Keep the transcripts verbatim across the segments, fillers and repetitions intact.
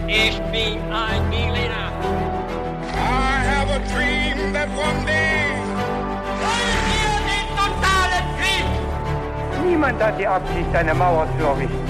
Ich bin ein Berliner. I have a dream that one day. Wollen wir den totalen Krieg? Niemand hat die Absicht, eine Mauer zu errichten.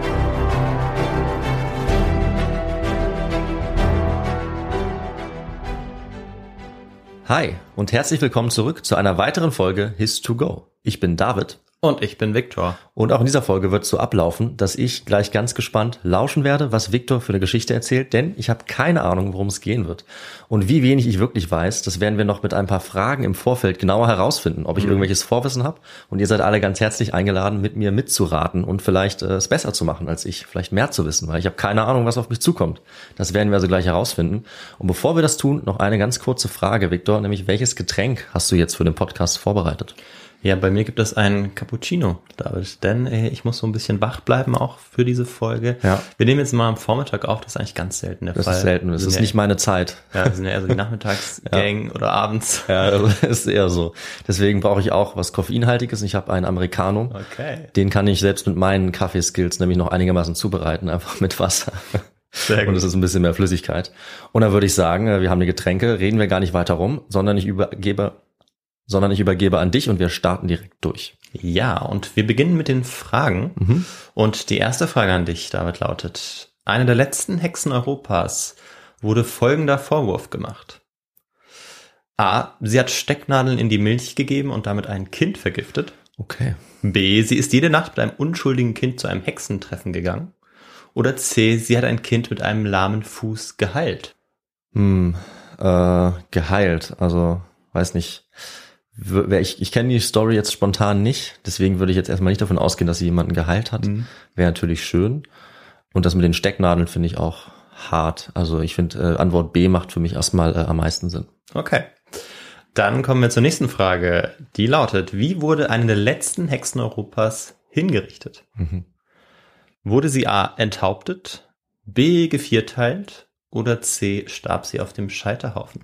Hi und herzlich willkommen zurück zu einer weiteren Folge His to Go. Ich bin David. Und ich bin Viktor. Und auch in dieser Folge wird es so ablaufen, dass ich gleich ganz gespannt lauschen werde, was Viktor für eine Geschichte erzählt, denn ich habe keine Ahnung, worum es gehen wird. Und wie wenig ich wirklich weiß, das werden wir noch mit ein paar Fragen im Vorfeld genauer herausfinden, ob ich mhm. irgendwelches Vorwissen habe. Und ihr seid alle ganz herzlich eingeladen, mit mir mitzuraten und vielleicht äh, es besser zu machen als ich, vielleicht mehr zu wissen, weil ich habe keine Ahnung, was auf mich zukommt. Das werden wir also gleich herausfinden. Und bevor wir das tun, noch eine ganz kurze Frage, Viktor, nämlich welches Getränk hast du jetzt für den Podcast vorbereitet? Ja, bei mir gibt es einen Cappuccino, David, denn äh, ich muss so ein bisschen wach bleiben auch für diese Folge. Ja. Wir nehmen jetzt mal am Vormittag auf, das ist eigentlich ganz selten der das Fall. Das ist selten, das ist ja, nicht meine Zeit. Ja, wir sind ja eher so die Nachmittagsgang ja. oder abends. Ja, das ist eher so. Deswegen brauche ich auch was Koffeinhaltiges. Ich habe einen Americano. Okay. Den kann ich selbst mit meinen Kaffeeskills nämlich noch einigermaßen zubereiten, einfach mit Wasser. Sehr gut. Und es ist ein bisschen mehr Flüssigkeit. Und dann würde ich sagen, wir haben die Getränke, reden wir gar nicht weiter rum, sondern ich übergebe... sondern ich übergebe an dich und wir starten direkt durch. Ja, und wir beginnen mit den Fragen. Mhm. Und die erste Frage an dich, David, lautet: Eine der letzten Hexen Europas wurde folgender Vorwurf gemacht. A. Sie hat Stecknadeln in die Milch gegeben und damit ein Kind vergiftet. Okay. B. Sie ist jede Nacht mit einem unschuldigen Kind zu einem Hexentreffen gegangen. Oder C. Sie hat ein Kind mit einem lahmen Fuß geheilt. Hm, äh, geheilt, also, weiß nicht. Ich, ich kenne die Story jetzt spontan nicht, deswegen würde ich jetzt erstmal nicht davon ausgehen, dass sie jemanden geheilt hat. Mhm. Wäre natürlich schön. Und das mit den Stecknadeln finde ich auch hart. Also ich finde, äh, Antwort B macht für mich erstmal äh, am meisten Sinn. Okay. Dann kommen wir zur nächsten Frage. Die lautet: Wie wurde eine der letzten Hexen Europas hingerichtet? Mhm. Wurde sie A. enthauptet, B. gevierteilt oder C. starb sie auf dem Scheiterhaufen?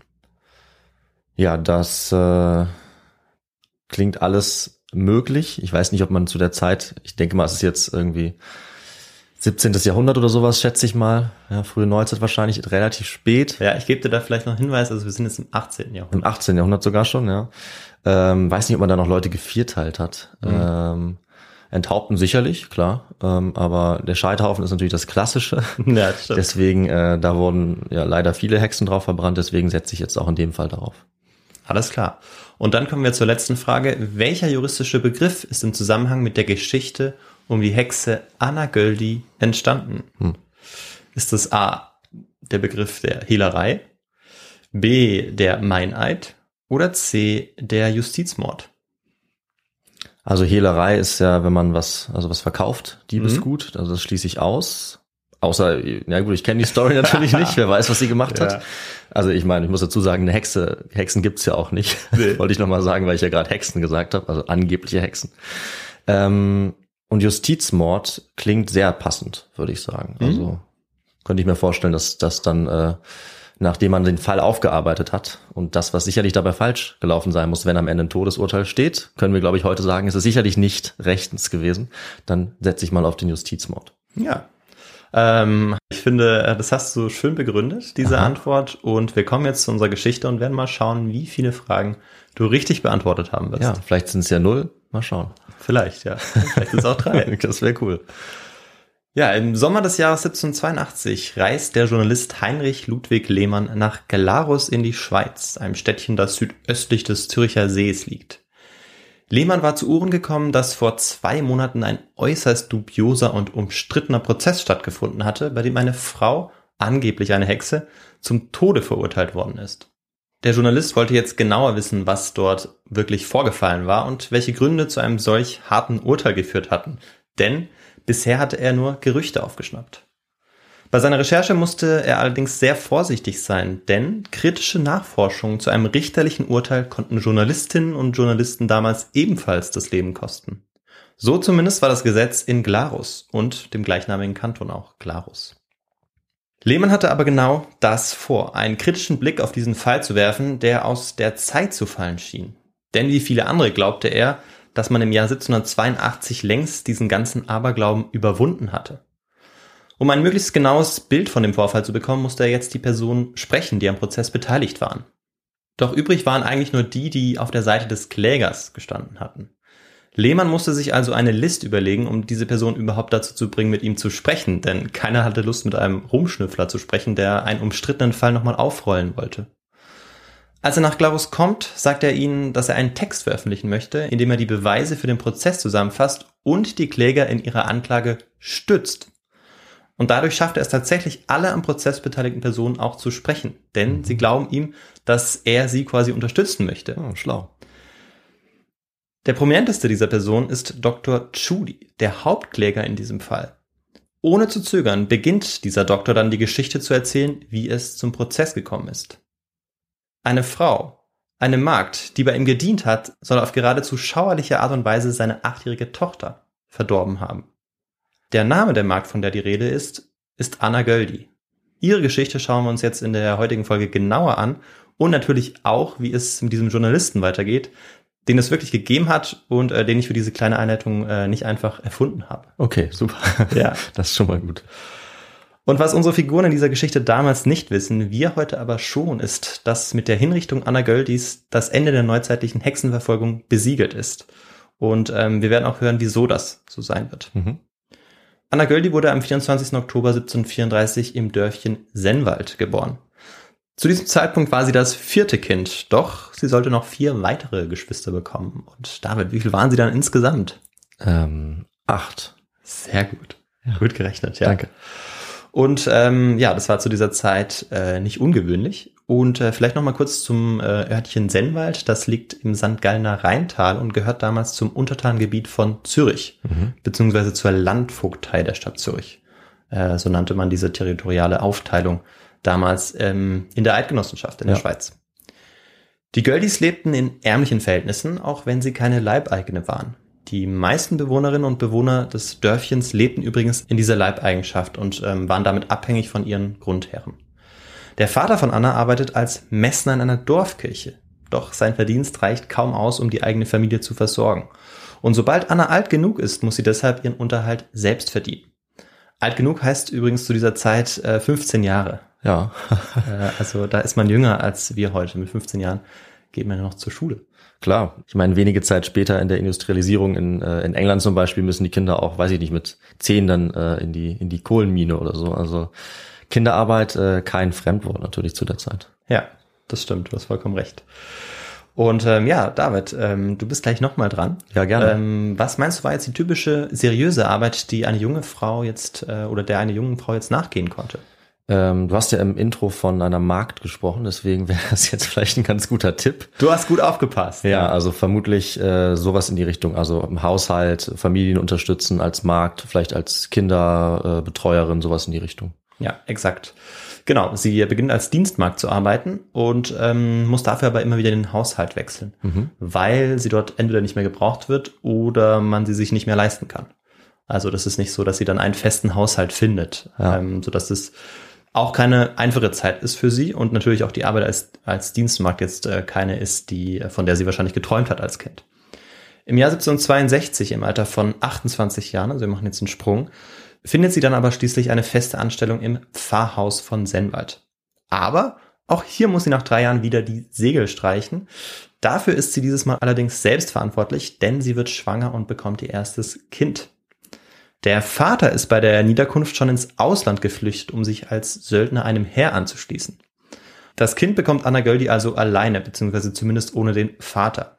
Ja, das... Äh Klingt alles möglich. Ich weiß nicht, ob man zu der Zeit, ich denke mal, es ist jetzt irgendwie siebzehntes Jahrhundert oder sowas, schätze ich mal. Ja, frühe Neuzeit wahrscheinlich, relativ spät. Ja, ich gebe dir da vielleicht noch einen Hinweis, also wir sind jetzt im achtzehnten Jahrhundert. Im achtzehnten Jahrhundert sogar schon, ja. Ähm, weiß nicht, ob man da noch Leute gevierteilt hat. Mhm. Ähm, enthaupten sicherlich, klar. Ähm, aber der Scheiterhaufen ist natürlich das Klassische. Ja, das stimmt. Deswegen, äh, da wurden ja leider viele Hexen drauf verbrannt, deswegen setze ich jetzt auch in dem Fall darauf. Alles klar. Und dann kommen wir zur letzten Frage. Welcher juristische Begriff ist im Zusammenhang mit der Geschichte um die Hexe Anna Göldi entstanden? Hm. Ist das A. der Begriff der Hehlerei, B. der Meineid oder C. der Justizmord? Also Hehlerei ist ja, wenn man was, also was verkauft, Diebesgut, mhm. also das schließe ich aus. Außer, ja gut, ich kenne die Story natürlich nicht, wer weiß, was sie gemacht ja. hat. Also ich meine, ich muss dazu sagen, eine Hexe, Hexen gibt's ja auch nicht. Nee. Wollte ich nochmal sagen, weil ich ja gerade Hexen gesagt habe, also angebliche Hexen. Ähm, und Justizmord klingt sehr passend, würde ich sagen. Mhm. Also könnte ich mir vorstellen, dass das dann, äh, nachdem man den Fall aufgearbeitet hat und das, was sicherlich dabei falsch gelaufen sein muss, wenn am Ende ein Todesurteil steht, können wir, glaube ich, heute sagen, es ist sicherlich nicht rechtens gewesen. Dann setze ich mal auf den Justizmord. Ja. Ähm, ich finde, das hast du schön begründet, diese Aha. Antwort. Und wir kommen jetzt zu unserer Geschichte und werden mal schauen, wie viele Fragen du richtig beantwortet haben wirst. Ja, vielleicht sind es ja null. Mal schauen. Vielleicht, ja. Vielleicht sind es auch drei. Das wäre cool. Ja, im Sommer des Jahres siebzehnhundertzweiundachtzig reist der Journalist Heinrich Ludwig Lehmann nach Glarus in die Schweiz, einem Städtchen, das südöstlich des Züricher Sees liegt. Lehmann war zu Ohren gekommen, dass vor zwei Monaten ein äußerst dubioser und umstrittener Prozess stattgefunden hatte, bei dem eine Frau, angeblich eine Hexe, zum Tode verurteilt worden ist. Der Journalist wollte jetzt genauer wissen, was dort wirklich vorgefallen war und welche Gründe zu einem solch harten Urteil geführt hatten. Denn bisher hatte er nur Gerüchte aufgeschnappt. Bei seiner Recherche musste er allerdings sehr vorsichtig sein, denn kritische Nachforschungen zu einem richterlichen Urteil konnten Journalistinnen und Journalisten damals ebenfalls das Leben kosten. So zumindest war das Gesetz in Glarus und dem gleichnamigen Kanton auch Glarus. Lehmann hatte aber genau das vor, einen kritischen Blick auf diesen Fall zu werfen, der aus der Zeit zu fallen schien. Denn wie viele andere glaubte er, dass man im Jahr siebzehnhundertzweiundachtzig längst diesen ganzen Aberglauben überwunden hatte. Um ein möglichst genaues Bild von dem Vorfall zu bekommen, musste er jetzt die Personen sprechen, die am Prozess beteiligt waren. Doch übrig waren eigentlich nur die, die auf der Seite des Klägers gestanden hatten. Lehmann musste sich also eine List überlegen, um diese Person überhaupt dazu zu bringen, mit ihm zu sprechen, denn keiner hatte Lust, mit einem Rumschnüffler zu sprechen, der einen umstrittenen Fall nochmal aufrollen wollte. Als er nach Glarus kommt, sagt er ihnen, dass er einen Text veröffentlichen möchte, in dem er die Beweise für den Prozess zusammenfasst und die Kläger in ihrer Anklage stützt. Und dadurch schafft er es tatsächlich, alle am Prozess beteiligten Personen auch zu sprechen, denn sie glauben ihm, dass er sie quasi unterstützen möchte. Oh, schlau. Der prominenteste dieser Personen ist Doktor Tschudi, der Hauptkläger in diesem Fall. Ohne zu zögern beginnt dieser Doktor dann die Geschichte zu erzählen, wie es zum Prozess gekommen ist. Eine Frau, eine Magd, die bei ihm gedient hat, soll auf geradezu schauerliche Art und Weise seine achtjährige Tochter verdorben haben. Der Name der Magd, von der die Rede ist, ist Anna Göldi. Ihre Geschichte schauen wir uns jetzt in der heutigen Folge genauer an und natürlich auch, wie es mit diesem Journalisten weitergeht, den es wirklich gegeben hat und äh, den ich für diese kleine Einleitung äh, nicht einfach erfunden habe. Okay, super. Ja, das ist schon mal gut. Und was unsere Figuren in dieser Geschichte damals nicht wissen, wir heute aber schon, ist, dass mit der Hinrichtung Anna Göldis das Ende der neuzeitlichen Hexenverfolgung besiegelt ist. Und ähm, wir werden auch hören, wieso das so sein wird. Mhm. Anna Göldi wurde am vierundzwanzigsten Oktober siebzehnhundertvierunddreißig im Dörfchen Sennwald geboren. Zu diesem Zeitpunkt war sie das vierte Kind, doch sie sollte noch vier weitere Geschwister bekommen. Und David, wie viel waren sie dann insgesamt? Ähm, acht. Sehr gut. Ja. Gut gerechnet, ja. Danke. Und ähm, ja, das war zu dieser Zeit äh, nicht ungewöhnlich. Und äh, vielleicht noch mal kurz zum äh, Örtchen Sennwald. Das liegt im Sankt Gallner Rheintal und gehört damals zum Untertanengebiet von Zürich, mhm. beziehungsweise zur Landvogtei der Stadt Zürich. Äh, so nannte man diese territoriale Aufteilung damals ähm, in der Eidgenossenschaft in ja. der Schweiz. Die Göldis lebten in ärmlichen Verhältnissen, auch wenn sie keine Leibeigene waren. Die meisten Bewohnerinnen und Bewohner des Dörfchens lebten übrigens in dieser Leibeigenschaft und ähm, waren damit abhängig von ihren Grundherren. Der Vater von Anna arbeitet als Messner in einer Dorfkirche. Doch sein Verdienst reicht kaum aus, um die eigene Familie zu versorgen. Und sobald Anna alt genug ist, muss sie deshalb ihren Unterhalt selbst verdienen. Alt genug heißt übrigens zu dieser Zeit äh, fünfzehn Jahre. Ja. äh, also da ist man jünger als wir heute. Mit fünfzehn Jahren geht man ja noch zur Schule. Klar, ich meine, wenige Zeit später in der Industrialisierung in, äh, in England zum Beispiel müssen die Kinder auch, weiß ich nicht, mit zehn dann äh, in die in die Kohlenmine oder so. Also Kinderarbeit, äh, kein Fremdwort natürlich zu der Zeit. Ja, das stimmt, du hast vollkommen recht. Und ähm, ja, David, ähm, du bist gleich nochmal dran. Ja, gerne. Ähm, was meinst du, war jetzt die typische seriöse Arbeit, die eine junge Frau jetzt äh, oder der eine junge Frau jetzt nachgehen konnte? Ähm, du hast ja im Intro von einer Magd gesprochen, deswegen wäre das jetzt vielleicht ein ganz guter Tipp. Du hast gut aufgepasst. Ja, ja. Also vermutlich äh, sowas in die Richtung, also im Haushalt, Familien unterstützen als Magd, vielleicht als Kinderbetreuerin, äh, sowas in die Richtung. Ja, exakt. Genau, sie beginnt als Dienstmagd zu arbeiten und ähm, muss dafür aber immer wieder den Haushalt wechseln, mhm. weil sie dort entweder nicht mehr gebraucht wird oder man sie sich nicht mehr leisten kann. Also das ist nicht so, dass sie dann einen festen Haushalt findet, ja. ähm, sodass es auch keine einfache Zeit ist für sie und natürlich auch die Arbeit als, als Dienstmagd jetzt äh, keine ist, die von der sie wahrscheinlich geträumt hat als Kind. Im Jahr siebzehnhundertzweiundsechzig, im Alter von achtundzwanzig Jahren, also wir machen jetzt einen Sprung, findet sie dann aber schließlich eine feste Anstellung im Pfarrhaus von Sennwald. Aber auch hier muss sie nach drei Jahren wieder die Segel streichen. Dafür ist sie dieses Mal allerdings selbst verantwortlich, denn sie wird schwanger und bekommt ihr erstes Kind. Der Vater ist bei der Niederkunft schon ins Ausland geflüchtet, um sich als Söldner einem Heer anzuschließen. Das Kind bekommt Anna Göldi also alleine, beziehungsweise zumindest ohne den Vater.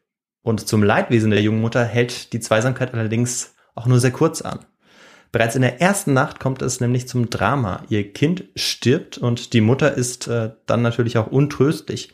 Und zum Leidwesen der jungen Mutter hält die Zweisamkeit allerdings auch nur sehr kurz an. Bereits in der ersten Nacht kommt es nämlich zum Drama. Ihr Kind stirbt und die Mutter ist äh, dann natürlich auch untröstlich.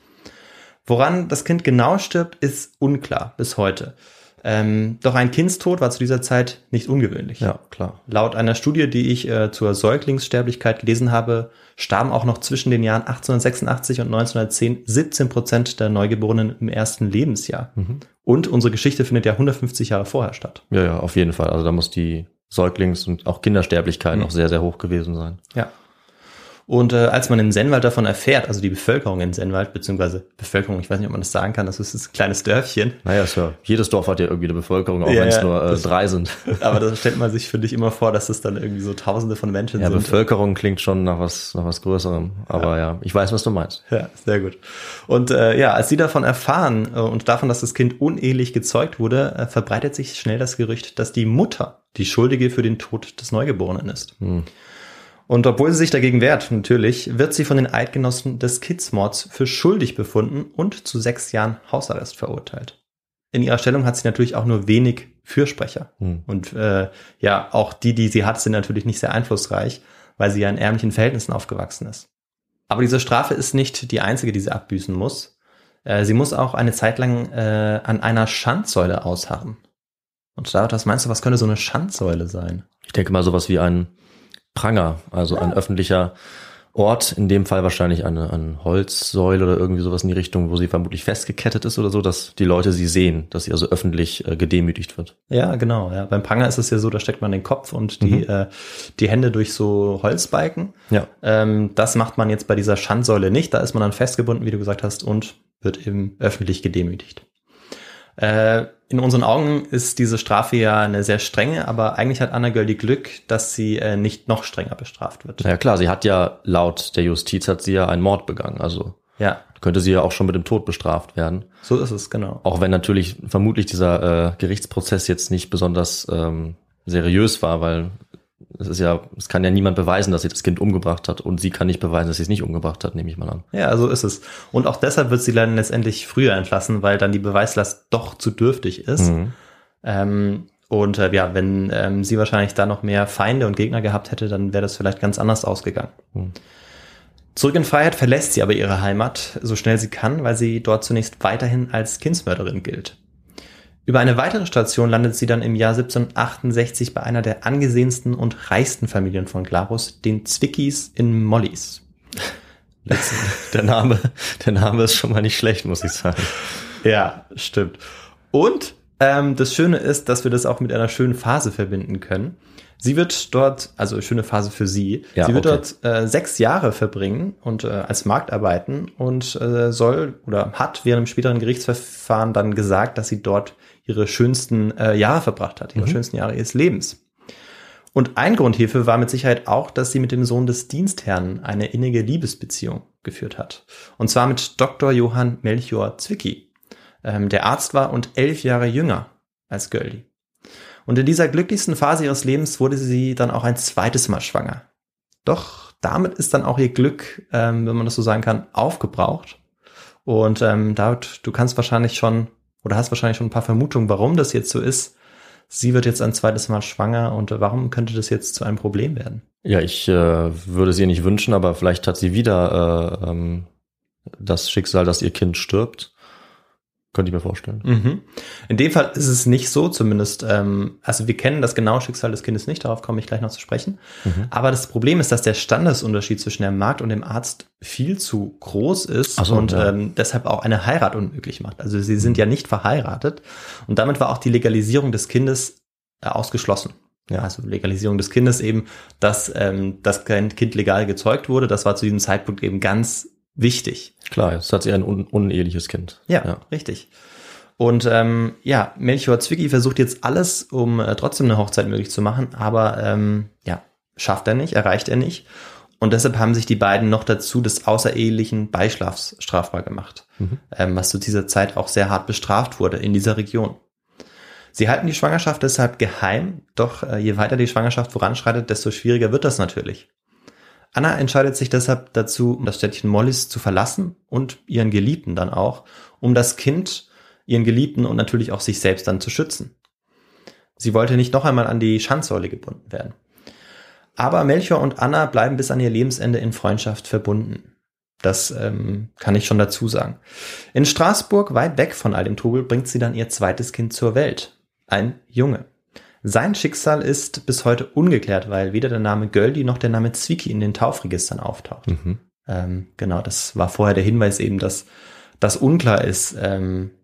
Woran das Kind genau stirbt, ist unklar bis heute. Ähm, doch ein Kindstod war zu dieser Zeit nicht ungewöhnlich. Ja, klar. Laut einer Studie, die ich äh, zur Säuglingssterblichkeit gelesen habe, starben auch noch zwischen den Jahren achtzehnhundertsechsundachtzig und neunzehnhundertzehn siebzehn Prozent der Neugeborenen im ersten Lebensjahr. Mhm. Und unsere Geschichte findet ja hundertfünfzig Jahre vorher statt. Ja, ja, auf jeden Fall. Also da muss die Säuglings- und auch Kindersterblichkeit mhm. noch sehr, sehr hoch gewesen sein. Ja. Und äh, als man in Sennwald davon erfährt, also die Bevölkerung in Sennwald, beziehungsweise Bevölkerung, ich weiß nicht, ob man das sagen kann, das ist ein kleines Dörfchen. Naja, ist ja, jedes Dorf hat ja irgendwie eine Bevölkerung, auch ja, wenn es nur äh, drei sind. Aber da stellt man sich, finde ich, immer vor, dass es dann irgendwie so tausende von Menschen ja, sind. Bevölkerung klingt schon nach was nach was Größerem, aber ja. ja, ich weiß, was du meinst. Ja, sehr gut. Und äh, ja, als sie davon erfahren äh, und davon, dass das Kind unehelich gezeugt wurde, äh, verbreitet sich schnell das Gerücht, dass die Mutter die Schuldige für den Tod des Neugeborenen ist. Hm. Und obwohl sie sich dagegen wehrt, natürlich, wird sie von den Eidgenossen des Kidsmords für schuldig befunden und zu sechs Jahren Hausarrest verurteilt. In ihrer Stellung hat sie natürlich auch nur wenig Fürsprecher. Hm. Und äh, ja, auch die, die sie hat, sind natürlich nicht sehr einflussreich, weil sie ja in ärmlichen Verhältnissen aufgewachsen ist. Aber diese Strafe ist nicht die einzige, die sie abbüßen muss. Äh, sie muss auch eine Zeit lang äh, an einer Schandsäule ausharren. Und David, was meinst du, was könnte so eine Schandsäule sein? Ich denke mal sowas wie ein Pranger, also ja. ein öffentlicher Ort, in dem Fall wahrscheinlich eine, eine Holzsäule oder irgendwie sowas in die Richtung, wo sie vermutlich festgekettet ist oder so, dass die Leute sie sehen, dass sie also öffentlich äh, gedemütigt wird. Ja, genau. Ja. Beim Pranger ist es ja so, da steckt man den Kopf und die, mhm. äh, die Hände durch so Holzbalken. Ja. Ähm, das macht man jetzt bei dieser Schandsäule nicht. Da ist man dann festgebunden, wie du gesagt hast, und wird eben öffentlich gedemütigt. Äh, in unseren Augen ist diese Strafe ja eine sehr strenge, aber eigentlich hat Anna Göldie Glück, dass sie äh, nicht noch strenger bestraft wird. Ja klar, sie hat ja laut der Justiz hat sie ja einen Mord begangen, also ja. könnte sie ja auch schon mit dem Tod bestraft werden. So ist es, genau. Auch wenn natürlich vermutlich dieser äh, Gerichtsprozess jetzt nicht besonders ähm, seriös war, weil es ist ja, es kann ja niemand beweisen, dass sie das Kind umgebracht hat und sie kann nicht beweisen, dass sie es nicht umgebracht hat, nehme ich mal an. Ja, so ist es. Und auch deshalb wird sie dann letztendlich früher entlassen, weil dann die Beweislast doch zu dürftig ist. Mhm. Ähm, und äh, ja, wenn ähm, sie wahrscheinlich da noch mehr Feinde und Gegner gehabt hätte, dann wäre das vielleicht ganz anders ausgegangen. Mhm. Zurück in Freiheit verlässt sie aber ihre Heimat, so schnell sie kann, weil sie dort zunächst weiterhin als Kindsmörderin gilt. Über eine weitere Station landet sie dann im Jahr siebzehnhundertachtundsechzig bei einer der angesehensten und reichsten Familien von Glarus, den Zwickys in Mollis. Der Name, der Name ist schon mal nicht schlecht, muss ich sagen. Ja, stimmt. Und ähm, das Schöne ist, dass wir das auch mit einer schönen Phase verbinden können. Sie wird dort, also schöne Phase für sie, ja, sie wird okay. dort äh, sechs Jahre verbringen und äh, als Magd arbeiten und äh, soll oder hat während dem späteren Gerichtsverfahren dann gesagt, dass sie dort ihre schönsten äh, Jahre verbracht hat, ihre mhm. schönsten Jahre ihres Lebens. Und ein Grund hierfür war mit Sicherheit auch, dass sie mit dem Sohn des Dienstherrn eine innige Liebesbeziehung geführt hat. Und zwar mit Doktor Johann Melchior Zwicky, ähm, der Arzt war und elf Jahre jünger als Göldie. Und in dieser glücklichsten Phase ihres Lebens wurde sie dann auch ein zweites Mal schwanger. Doch damit ist dann auch ihr Glück, ähm, wenn man das so sagen kann, aufgebraucht. Und ähm, David, du kannst wahrscheinlich schon oder hast wahrscheinlich schon ein paar Vermutungen, warum das jetzt so ist. Sie wird jetzt ein zweites Mal schwanger und warum könnte das jetzt zu einem Problem werden? Ja, ich äh, würde es ihr nicht wünschen, aber vielleicht hat sie wieder äh, ähm, das Schicksal, dass ihr Kind stirbt. Könnte ich mir vorstellen. Mhm. In dem Fall ist es nicht so, zumindest, ähm, also wir kennen das genaue Schicksal des Kindes nicht, darauf komme ich gleich noch zu sprechen. Mhm. Aber das Problem ist, dass der Standesunterschied zwischen der Magd und dem Arzt viel zu groß ist Ach so, und ja. ähm, deshalb auch eine Heirat unmöglich macht. Also sie sind ja nicht verheiratet und damit war auch die Legalisierung des Kindes äh, ausgeschlossen. Ja, also Legalisierung des Kindes eben, dass ähm, das Kind legal gezeugt wurde, das war zu diesem Zeitpunkt eben ganz wichtig. Klar, jetzt hat sie ein un- uneheliches Kind. Ja, ja. Richtig. Und ähm, ja, Melchior Zwicky versucht jetzt alles, um äh, trotzdem eine Hochzeit möglich zu machen, aber ähm, ja, schafft er nicht, erreicht er nicht. Und deshalb haben sich die beiden noch dazu des außerehelichen Beischlafs strafbar gemacht, mhm. ähm, was zu dieser Zeit auch sehr hart bestraft wurde in dieser Region. Sie halten die Schwangerschaft deshalb geheim, doch äh, je weiter die Schwangerschaft voranschreitet, desto schwieriger wird das natürlich. Anna entscheidet sich deshalb dazu, das Städtchen Mollis zu verlassen und ihren Geliebten dann auch, um das Kind, ihren Geliebten und natürlich auch sich selbst dann zu schützen. Sie wollte nicht noch einmal an die Schandsäule gebunden werden. Aber Melchior und Anna bleiben bis an ihr Lebensende in Freundschaft verbunden. Das ähm, kann ich schon dazu sagen. In Straßburg, weit weg von all dem Trubel, bringt sie dann ihr zweites Kind zur Welt. Ein Junge. Sein Schicksal ist bis heute ungeklärt, weil weder der Name Göldie noch der Name Zwicky in den Taufregistern auftaucht. Mhm. Ähm, genau, das war vorher der Hinweis eben, dass das unklar ist, ähm,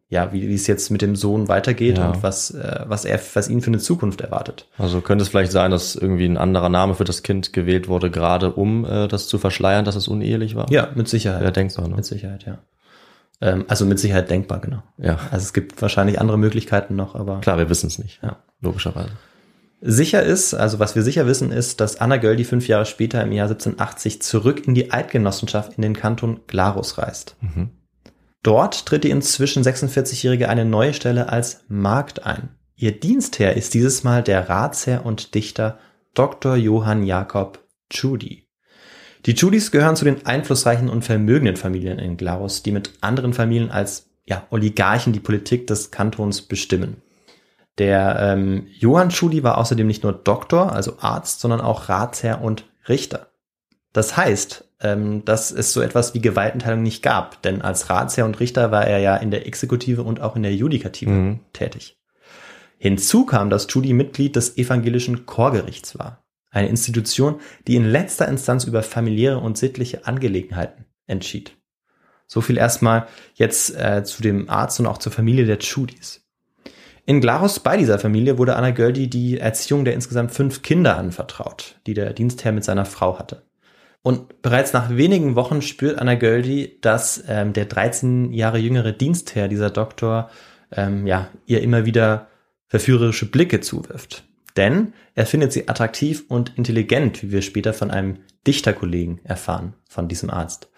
ja, wie, wie es jetzt mit dem Sohn weitergeht Ja. und was, äh, was er, was ihn für eine Zukunft erwartet. Also könnte es vielleicht sein, dass irgendwie ein anderer Name für das Kind gewählt wurde, gerade um äh, das zu verschleiern, dass es unehelich war? Ja, mit Sicherheit. Wäre denkbar, ne? Mit Sicherheit, ja. Ähm, also mit Sicherheit denkbar, genau. Ja. Also es gibt wahrscheinlich andere Möglichkeiten noch, aber Klar, wir wissen es nicht. Ja. Logischerweise. sicher ist, also was wir sicher wissen, ist, dass Anna Göldi fünf Jahre später im Jahr siebzehnhundertachtzig zurück in die Eidgenossenschaft in den Kanton Glarus reist. Mhm. Dort tritt die inzwischen sechsundvierzigjährige eine neue Stelle als Magd ein. Ihr Dienstherr ist dieses Mal der Ratsherr und Dichter Doktor Johann Jakob Tschudi. Die Tschudis gehören zu den einflussreichen und vermögenden Familien in Glarus, die mit anderen Familien als ja, Oligarchen die Politik des Kantons bestimmen. Der ähm, Johann Tschudi war außerdem nicht nur Doktor, also Arzt, sondern auch Ratsherr und Richter. Das heißt, ähm, dass es so etwas wie Gewaltenteilung nicht gab, denn als Ratsherr und Richter war er ja in der Exekutive und auch in der Judikative Mhm. tätig. Hinzu kam, dass Tschudi Mitglied des evangelischen Chorgerichts war, eine Institution, die in letzter Instanz über familiäre und sittliche Angelegenheiten entschied. So viel erstmal jetzt äh, zu dem Arzt und auch zur Familie der Tschudis. In Glarus bei dieser Familie wurde Anna Göldi die Erziehung der insgesamt fünf Kinder anvertraut, die der Dienstherr mit seiner Frau hatte. Und bereits nach wenigen Wochen spürt Anna Göldi, dass ähm, der dreizehn Jahre jüngere Dienstherr, dieser Doktor, ähm, ja, ihr immer wieder verführerische Blicke zuwirft. Denn er findet sie attraktiv und intelligent, wie wir später von einem Dichterkollegen erfahren, von diesem Arzt.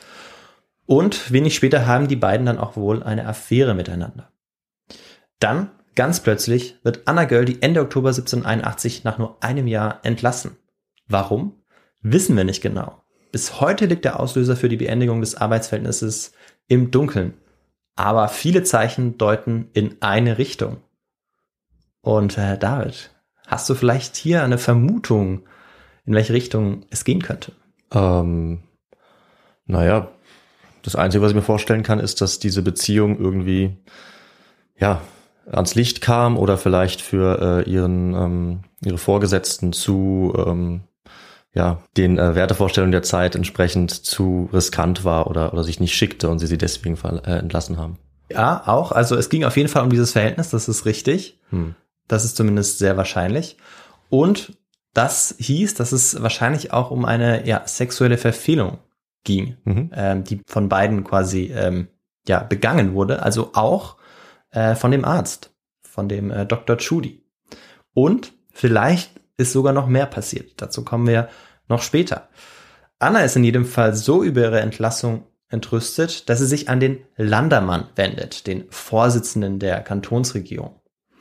Und wenig später haben die beiden dann auch wohl eine Affäre miteinander. Dann, ganz plötzlich, wird Anna Göldi Ende Oktober siebzehnhunderteinundachtzig nach nur einem Jahr entlassen. Warum? Wissen wir nicht genau. Bis heute liegt der Auslöser für die Beendigung des Arbeitsverhältnisses im Dunkeln. Aber viele Zeichen deuten in eine Richtung. Und äh, David, hast du vielleicht hier eine Vermutung, in welche Richtung es gehen könnte? Ähm, naja, das Einzige, was ich mir vorstellen kann, ist, dass diese Beziehung irgendwie, ja, ans Licht kam oder vielleicht für äh, ihren ähm, ihre Vorgesetzten zu ähm, ja den äh, Wertevorstellungen der Zeit entsprechend zu riskant war oder oder sich nicht schickte und sie sie deswegen ver- äh, entlassen haben. Ja, auch. Also es ging auf jeden Fall um dieses Verhältnis, das ist richtig. Hm. Das ist zumindest sehr wahrscheinlich. Und das hieß, dass es wahrscheinlich auch um eine ja, sexuelle Verfehlung ging, Mhm. ähm, die von beiden quasi ähm, ja begangen wurde. Also auch äh, von dem Arzt, von dem äh, Doktor Tschudi. Und vielleicht ist sogar noch mehr passiert. Dazu kommen wir noch später. Anna ist in jedem Fall so über ihre Entlassung entrüstet, dass sie sich an den Landermann wendet, den Vorsitzenden der Kantonsregierung.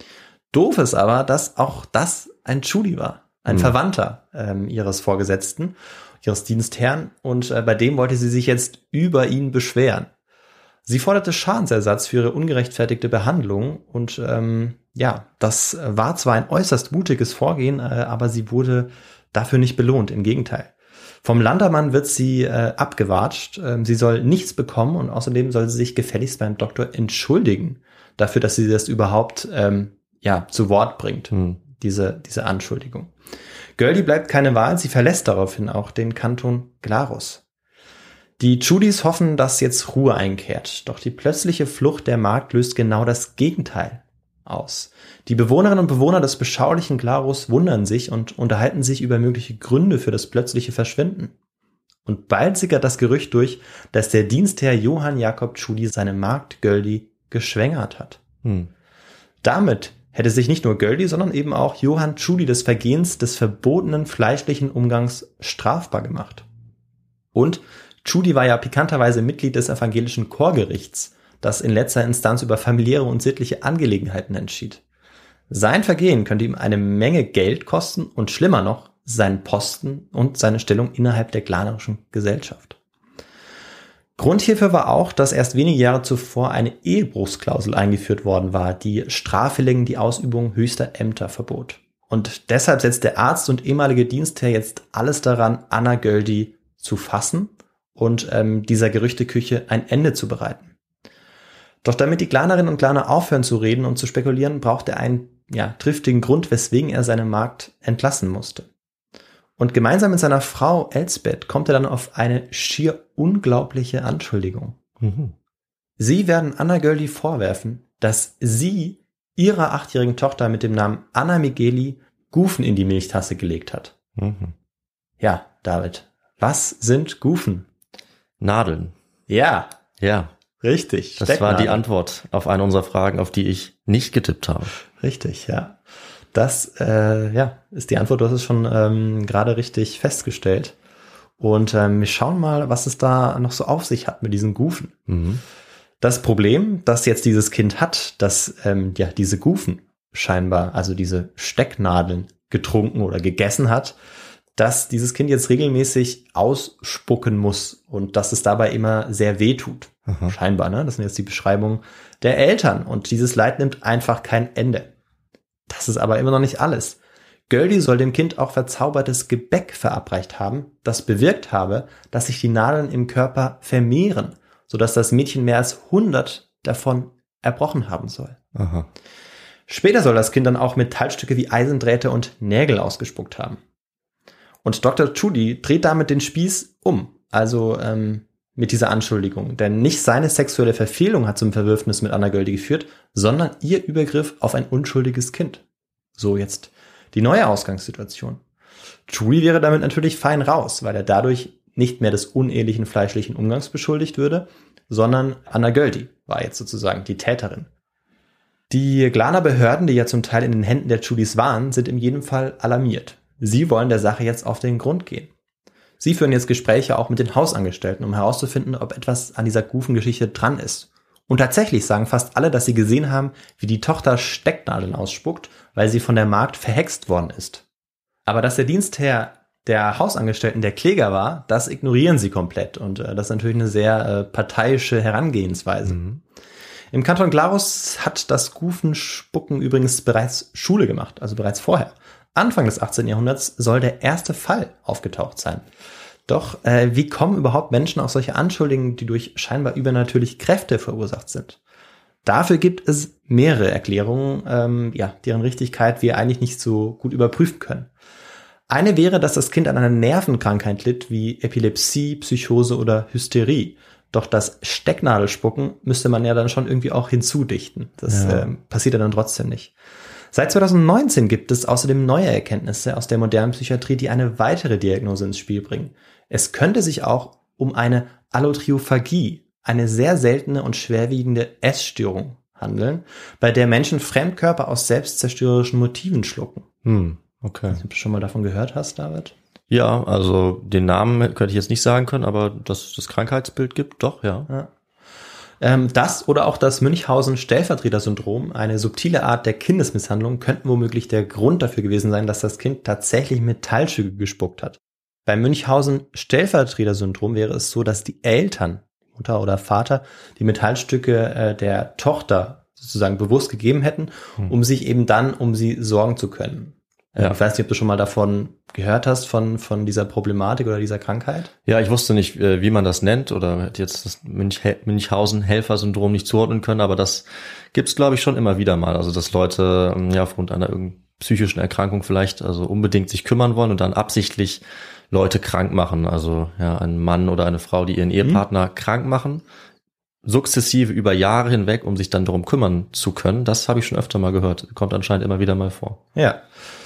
Doof ist aber, dass auch das ein Tschudi war, ein Mhm. Verwandter ähm, ihres Vorgesetzten, ihres Dienstherrn, und äh, bei dem wollte sie sich jetzt über ihn beschweren. Sie forderte Schadensersatz für ihre ungerechtfertigte Behandlung und ähm, ja, das war zwar ein äußerst mutiges Vorgehen, äh, aber sie wurde dafür nicht belohnt, im Gegenteil. Vom Landermann wird sie äh, abgewatscht, ähm, sie soll nichts bekommen und außerdem soll sie sich gefälligst beim Doktor entschuldigen dafür, dass sie das überhaupt ähm, ja zu Wort bringt, Hm. diese, diese Anschuldigung. Göldi bleibt keine Wahl, sie verlässt daraufhin auch den Kanton Glarus. Die Tschudis hoffen, dass jetzt Ruhe einkehrt, doch die plötzliche Flucht der Magd löst genau das Gegenteil aus. Die Bewohnerinnen und Bewohner des beschaulichen Glarus wundern sich und unterhalten sich über mögliche Gründe für das plötzliche Verschwinden. Und bald sickert das Gerücht durch, dass der Dienstherr Johann Jakob Tschudi seine Magd Göldi geschwängert hat. Hm. Damit hätte sich nicht nur Göldi, sondern eben auch Johann Tschudi des Vergehens des verbotenen fleischlichen Umgangs strafbar gemacht. Und Tschudi war ja pikanterweise Mitglied des evangelischen Chorgerichts, das in letzter Instanz über familiäre und sittliche Angelegenheiten entschied. Sein Vergehen könnte ihm eine Menge Geld kosten und schlimmer noch, seinen Posten und seine Stellung innerhalb der glarnerischen Gesellschaft. Grund hierfür war auch, dass erst wenige Jahre zuvor eine Ehebruchsklausel eingeführt worden war, die Straffälligen die Ausübung höchster Ämter verbot. Und deshalb setzt der Arzt und ehemalige Dienstherr jetzt alles daran, Anna Göldi zu fassen und ähm, dieser Gerüchteküche ein Ende zu bereiten. Doch damit die Glarnerinnen und Glarner aufhören zu reden und zu spekulieren, braucht er einen ja, triftigen Grund, weswegen er seine Magd entlassen musste. Und gemeinsam mit seiner Frau Elsbeth kommt er dann auf eine schier unglaubliche Anschuldigung. Mhm. Sie werden Anna Göldi vorwerfen, dass sie ihrer achtjährigen Tochter mit dem Namen Anna Migeli Gufen in die Milchtasse gelegt hat. Mhm. Ja, David, was sind Gufen? Nadeln. Ja, Ja, richtig. das war die Stecknadeln. Antwort auf eine unserer Fragen, auf die ich nicht getippt habe. Richtig, ja. Das äh, ja, ist die Antwort, du hast es schon ähm, gerade richtig festgestellt. Und ähm, wir schauen mal, was es da noch so auf sich hat mit diesen Gufen. Mhm. Das Problem, das jetzt dieses Kind hat, dass ähm, ja diese Gufen scheinbar, also diese Stecknadeln getrunken oder gegessen hat, dass dieses Kind jetzt regelmäßig ausspucken muss und dass es dabei immer sehr weh tut. Aha. Scheinbar, ne? Das sind jetzt die Beschreibungen der Eltern und dieses Leid nimmt einfach kein Ende. Das ist aber immer noch nicht alles. Göldi soll dem Kind auch verzaubertes Gebäck verabreicht haben, das bewirkt habe, dass sich die Nadeln im Körper vermehren, sodass das Mädchen mehr als hundert davon erbrochen haben soll. Aha. Später soll das Kind dann auch Metallstücke wie Eisendrähte und Nägel ausgespuckt haben. Und Doktor Tschudi dreht damit den Spieß um, also ähm, mit dieser Anschuldigung. Denn nicht seine sexuelle Verfehlung hat zum Verwürfnis mit Anna Göldi geführt, sondern ihr Übergriff auf ein unschuldiges Kind. So jetzt die neue Ausgangssituation. Tschudi wäre damit natürlich fein raus, weil er dadurch nicht mehr des unehelichen fleischlichen Umgangs beschuldigt würde, sondern Anna Göldi war jetzt sozusagen die Täterin. Die Glaner Behörden, die ja zum Teil in den Händen der Tschudis waren, sind in jedem Fall alarmiert. Sie wollen der Sache jetzt auf den Grund gehen. Sie führen jetzt Gespräche auch mit den Hausangestellten, um herauszufinden, ob etwas an dieser Gufen-Geschichte dran ist. Und tatsächlich sagen fast alle, dass sie gesehen haben, wie die Tochter Stecknadeln ausspuckt, weil sie von der Magd verhext worden ist. Aber dass der Dienstherr der Hausangestellten der Kläger war, das ignorieren sie komplett. Und äh, das ist natürlich eine sehr äh, parteiische Herangehensweise. Mhm. Im Kanton Glarus hat das Gufenspucken übrigens bereits Schule gemacht, also bereits vorher. Anfang des achtzehnten Jahrhunderts soll der erste Fall aufgetaucht sein. Doch äh, wie kommen überhaupt Menschen auf solche Anschuldigungen, die durch scheinbar übernatürliche Kräfte verursacht sind? Dafür gibt es mehrere Erklärungen, ähm, ja, deren Richtigkeit wir eigentlich nicht so gut überprüfen können. Eine wäre, dass das Kind an einer Nervenkrankheit litt, wie Epilepsie, Psychose oder Hysterie. Doch das Stecknadelspucken müsste man ja dann schon irgendwie auch hinzudichten. Das ja. äh, passiert ja dann trotzdem nicht. Seit zweitausendneunzehn gibt es außerdem neue Erkenntnisse aus der modernen Psychiatrie, die eine weitere Diagnose ins Spiel bringen. Es könnte sich auch um eine Allotriophagie, eine sehr seltene und schwerwiegende Essstörung handeln, bei der Menschen Fremdkörper aus selbstzerstörerischen Motiven schlucken. Hm, okay. Ob du schon mal davon gehört hast, David? Ja, also den Namen könnte ich jetzt nicht sagen können, aber dass es das Krankheitsbild gibt, doch, ja. ja. Ähm, das oder auch das Münchhausen-Stellvertreter-Syndrom, eine subtile Art der Kindesmisshandlung, könnten womöglich der Grund dafür gewesen sein, dass das Kind tatsächlich Metallstücke gespuckt hat. Beim Münchhausen-Stellvertreter-Syndrom wäre es so, dass die Eltern, Mutter oder Vater, die Metallstücke äh, der Tochter sozusagen bewusst gegeben hätten, hm. um sich eben dann um sie sorgen zu können. Ja. Ich weiß nicht, ob du schon mal davon gehört hast, von von dieser Problematik oder dieser Krankheit. Ja, ich wusste nicht, wie man das nennt oder hätte jetzt das Münchhausen-Helfer-Syndrom nicht zuordnen können, aber das gibt's, glaube ich, schon immer wieder mal. Also, dass Leute ja aufgrund einer irgendeiner psychischen Erkrankung vielleicht also unbedingt sich kümmern wollen und dann absichtlich Leute krank machen. Also ja, ein Mann oder eine Frau, die ihren Ehepartner mhm. krank machen, sukzessive über Jahre hinweg, um sich dann darum kümmern zu können. Das habe ich schon öfter mal gehört. Kommt anscheinend immer wieder mal vor. Ja.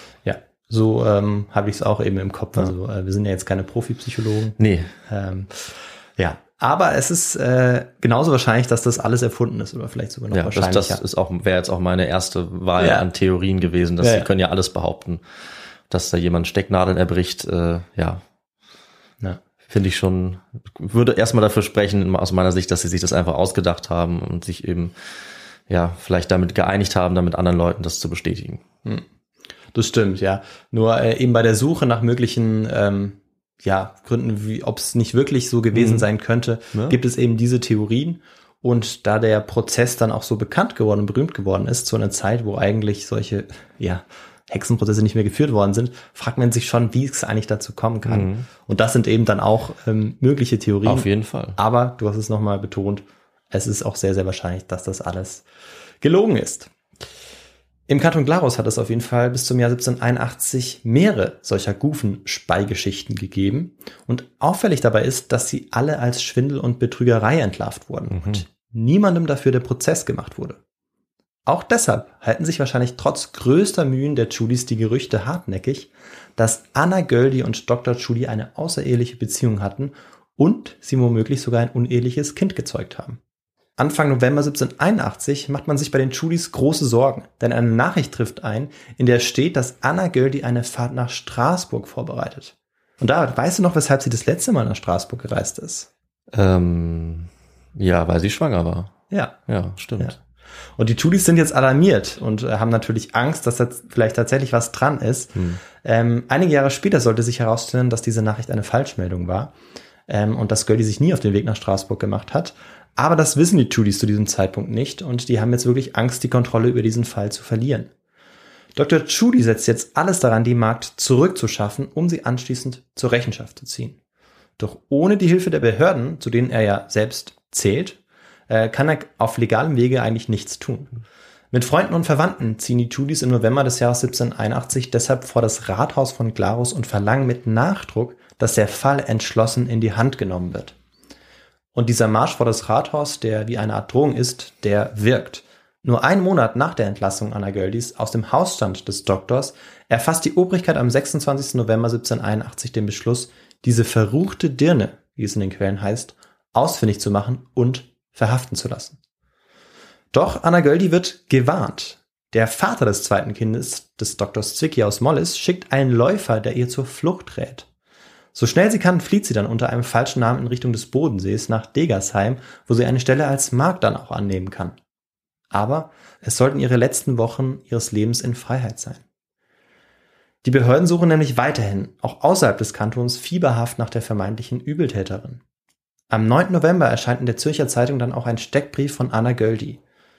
So ähm, habe ich es auch eben im Kopf. Also äh, wir sind ja jetzt keine Profipsychologen. Nee. Ähm, ja, aber es ist äh, genauso wahrscheinlich, dass das alles erfunden ist oder vielleicht sogar noch ja, wahrscheinlicher. Das, das ist auch wäre jetzt auch meine erste Wahl ja. an Theorien gewesen. Dass ja, sie ja. können ja alles behaupten, dass da jemand Stecknadeln erbricht. Äh, ja, ja. finde ich schon. Würde erstmal dafür sprechen aus meiner Sicht, dass sie sich das einfach ausgedacht haben und sich eben ja vielleicht damit geeinigt haben, dann mit anderen Leuten das zu bestätigen. Hm. Das stimmt, ja. Nur äh, eben bei der Suche nach möglichen ähm, ja, Gründen, wie ob es nicht wirklich so gewesen mhm. sein könnte, ja. gibt es eben diese Theorien. Und da der Prozess dann auch so bekannt geworden und berühmt geworden ist, zu einer Zeit, wo eigentlich solche ja, Hexenprozesse nicht mehr geführt worden sind, fragt man sich schon, wie es eigentlich dazu kommen kann. Mhm. Und das sind eben dann auch ähm, mögliche Theorien. Auf jeden Fall. Aber, du hast es nochmal betont, es ist auch sehr, sehr wahrscheinlich, dass das alles gelogen ist. Im Kanton Glarus hat es auf jeden Fall bis zum Jahr siebzehnhunderteinundachtzig mehrere solcher Gufen-Speigeschichten gegeben. Und auffällig dabei ist, dass sie alle als Schwindel und Betrügerei entlarvt wurden mhm. und niemandem dafür der Prozess gemacht wurde. Auch deshalb halten sich wahrscheinlich trotz größter Mühen der Judys die Gerüchte hartnäckig, dass Anna Goeldi und Doktor Judy eine außereheliche Beziehung hatten und sie womöglich sogar ein uneheliches Kind gezeugt haben. Anfang November siebzehnhunderteinundachtzig macht man sich bei den Judys große Sorgen, denn eine Nachricht trifft ein, in der steht, dass Anna Goeldi eine Fahrt nach Straßburg vorbereitet. Und David, weißt du noch, weshalb sie das letzte Mal nach Straßburg gereist ist? Ähm, ja, weil sie schwanger war. Ja. Ja, stimmt. Ja. Und die Judys sind jetzt alarmiert und äh, haben natürlich Angst, dass da vielleicht tatsächlich was dran ist. Hm. Ähm, einige Jahre später sollte sich herausstellen, dass diese Nachricht eine Falschmeldung war ähm, und dass Goeldi sich nie auf den Weg nach Straßburg gemacht hat. Aber das wissen die Judys zu diesem Zeitpunkt nicht und die haben jetzt wirklich Angst, die Kontrolle über diesen Fall zu verlieren. Doktor Judy setzt jetzt alles daran, die Magd zurückzuschaffen, um sie anschließend zur Rechenschaft zu ziehen. Doch ohne die Hilfe der Behörden, zu denen er ja selbst zählt, äh, kann er auf legalem Wege eigentlich nichts tun. Mit Freunden und Verwandten ziehen die Judys im November des Jahres siebzehnhunderteinundachtzig deshalb vor das Rathaus von Glarus und verlangen mit Nachdruck, dass der Fall entschlossen in die Hand genommen wird. Und dieser Marsch vor das Rathaus, der wie eine Art Drohung ist, der wirkt. Nur einen Monat nach der Entlassung Anna Goeldis aus dem Hausstand des Doktors erfasst die Obrigkeit am sechsundzwanzigsten November siebzehnhunderteinundachtzig den Beschluss, diese verruchte Dirne, wie es in den Quellen heißt, ausfindig zu machen und verhaften zu lassen. Doch Anna Goeldi wird gewarnt. Der Vater des zweiten Kindes, des Doktors Zwicky aus Mollis, schickt einen Läufer, der ihr zur Flucht rät. So schnell sie kann, flieht sie dann unter einem falschen Namen in Richtung des Bodensees nach Degersheim, wo sie eine Stelle als Magd dann auch annehmen kann. Aber es sollten ihre letzten Wochen ihres Lebens in Freiheit sein. Die Behörden suchen nämlich weiterhin, auch außerhalb des Kantons, fieberhaft nach der vermeintlichen Übeltäterin. Am neunten November erscheint in der Zürcher Zeitung dann auch ein Steckbrief von Anna Goeldi.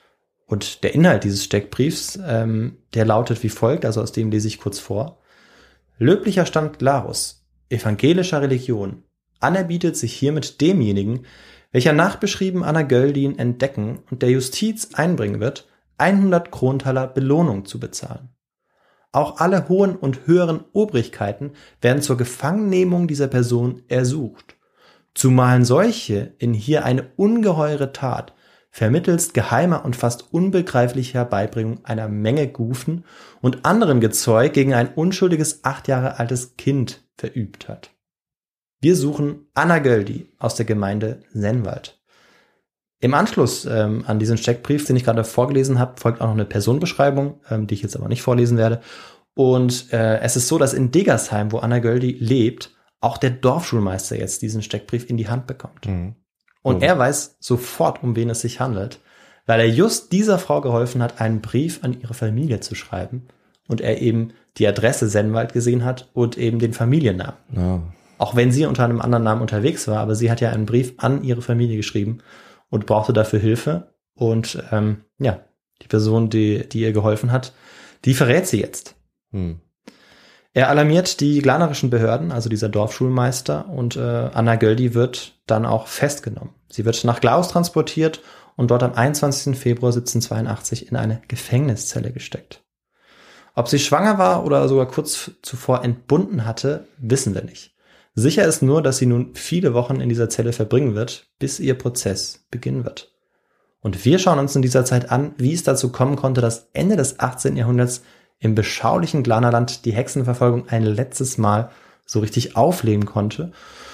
Und der Inhalt dieses Steckbriefs, ähm, der lautet wie folgt, also aus dem lese ich kurz vor. Löblicher Stand Glarus, evangelischer Religion, anerbietet sich hiermit demjenigen, welcher nachbeschrieben Anna Goeldin entdecken und der Justiz einbringen wird, hundert Krontaler Belohnung zu bezahlen. Auch alle hohen und höheren Obrigkeiten werden zur Gefangennehmung dieser Person ersucht. Zumalen solche in hier eine ungeheure Tat vermittelst geheimer und fast unbegreiflicher Herbeibringung einer Menge Gufen und anderen Gezeug gegen ein unschuldiges acht Jahre altes Kind verübt hat. Wir suchen Anna Goeldi aus der Gemeinde Sennwald. Im Anschluss ähm, an diesen Steckbrief, den ich gerade vorgelesen habe, folgt auch noch eine Personenbeschreibung, ähm, die ich jetzt aber nicht vorlesen werde. Und äh, es ist so, dass in Degersheim, wo Anna Goeldi lebt, auch der Dorfschulmeister jetzt diesen Steckbrief in die Hand bekommt. Mhm. Und er weiß sofort, um wen es sich handelt, weil er just dieser Frau geholfen hat, einen Brief an ihre Familie zu schreiben und er eben die Adresse Sennwald gesehen hat und eben den Familiennamen. Ja. Auch wenn sie unter einem anderen Namen unterwegs war, aber sie hat ja einen Brief an ihre Familie geschrieben und brauchte dafür Hilfe. Und ähm, ja, die Person, die, die ihr geholfen hat, die verrät sie jetzt. Hm. Er alarmiert die glarnerischen Behörden, also dieser Dorfschulmeister, und äh, Anna Goeldi wird dann auch festgenommen. Sie wird nach Glarus transportiert und dort am einundzwanzigsten Februar siebzehnhundertzweiundachtzig in eine Gefängniszelle gesteckt. Ob sie schwanger war oder sogar kurz zuvor entbunden hatte, wissen wir nicht. Sicher ist nur, dass sie nun viele Wochen in dieser Zelle verbringen wird, bis ihr Prozess beginnen wird. Und wir schauen uns in dieser Zeit an, wie es dazu kommen konnte, dass Ende des achtzehnten Jahrhunderts im beschaulichen Glarnerland die Hexenverfolgung ein letztes Mal so richtig aufleben konnte.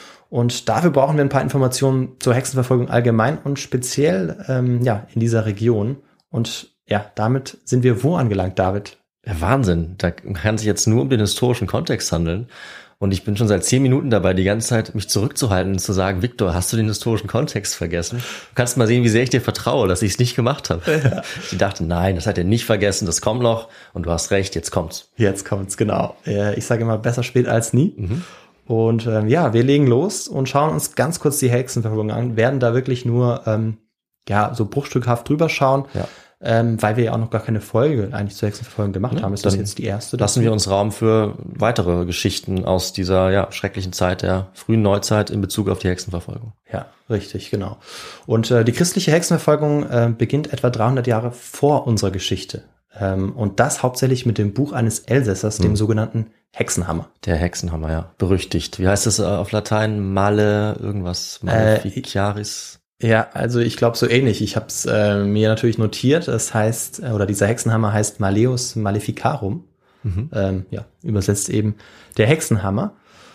Und dafür brauchen wir ein paar Informationen zur Hexenverfolgung allgemein und speziell ähm, ja in dieser Region. Und ja, damit sind wir wo angelangt, David? Ja, Wahnsinn. Da kann sich jetzt nur um den historischen Kontext handeln. Und ich bin schon seit zehn Minuten dabei, die ganze Zeit mich zurückzuhalten und zu sagen, Viktor, hast du den historischen Kontext vergessen? Du kannst mal sehen, wie sehr ich dir vertraue, dass ich es nicht gemacht habe. Ja. Ich dachte, nein, das hat er nicht vergessen, das kommt noch. Und du hast recht, jetzt kommt's. Jetzt kommt's, genau. Ich sage immer, besser spät als nie. Mhm. Und ähm, ja, wir legen los und schauen uns ganz kurz die Hexenverfolgung an, werden da wirklich nur ähm, ja so bruchstückhaft drüber schauen. Ja. Ähm, weil wir ja auch noch gar keine Folge eigentlich zur Hexenverfolgung gemacht ja, haben, ist das jetzt die erste. Lassen wir uns Raum für weitere Geschichten aus dieser ja schrecklichen Zeit der frühen Neuzeit in Bezug auf die Hexenverfolgung. Ja, richtig, genau. Und äh, die christliche Hexenverfolgung äh, beginnt etwa dreihundert Jahre vor unserer Geschichte. Ähm, und das hauptsächlich mit dem Buch eines Elsässers, hm. dem sogenannten Hexenhammer. Der Hexenhammer, ja. Berüchtigt. Wie heißt das auf Latein? Male, irgendwas, Maleficiaris? Ja, also ich glaube so ähnlich. Ich habe es äh, mir natürlich notiert. Das heißt, äh, oder dieser Hexenhammer heißt Malleus Maleficarum. Mhm. Ähm, ja, übersetzt eben der Hexenhammer.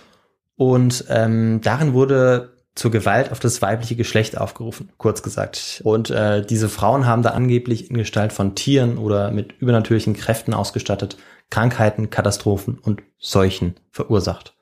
Und ähm, darin wurde zur Gewalt auf das weibliche Geschlecht aufgerufen, kurz gesagt. Und äh, diese Frauen haben da angeblich in Gestalt von Tieren oder mit übernatürlichen Kräften ausgestattet Krankheiten, Katastrophen und Seuchen verursacht.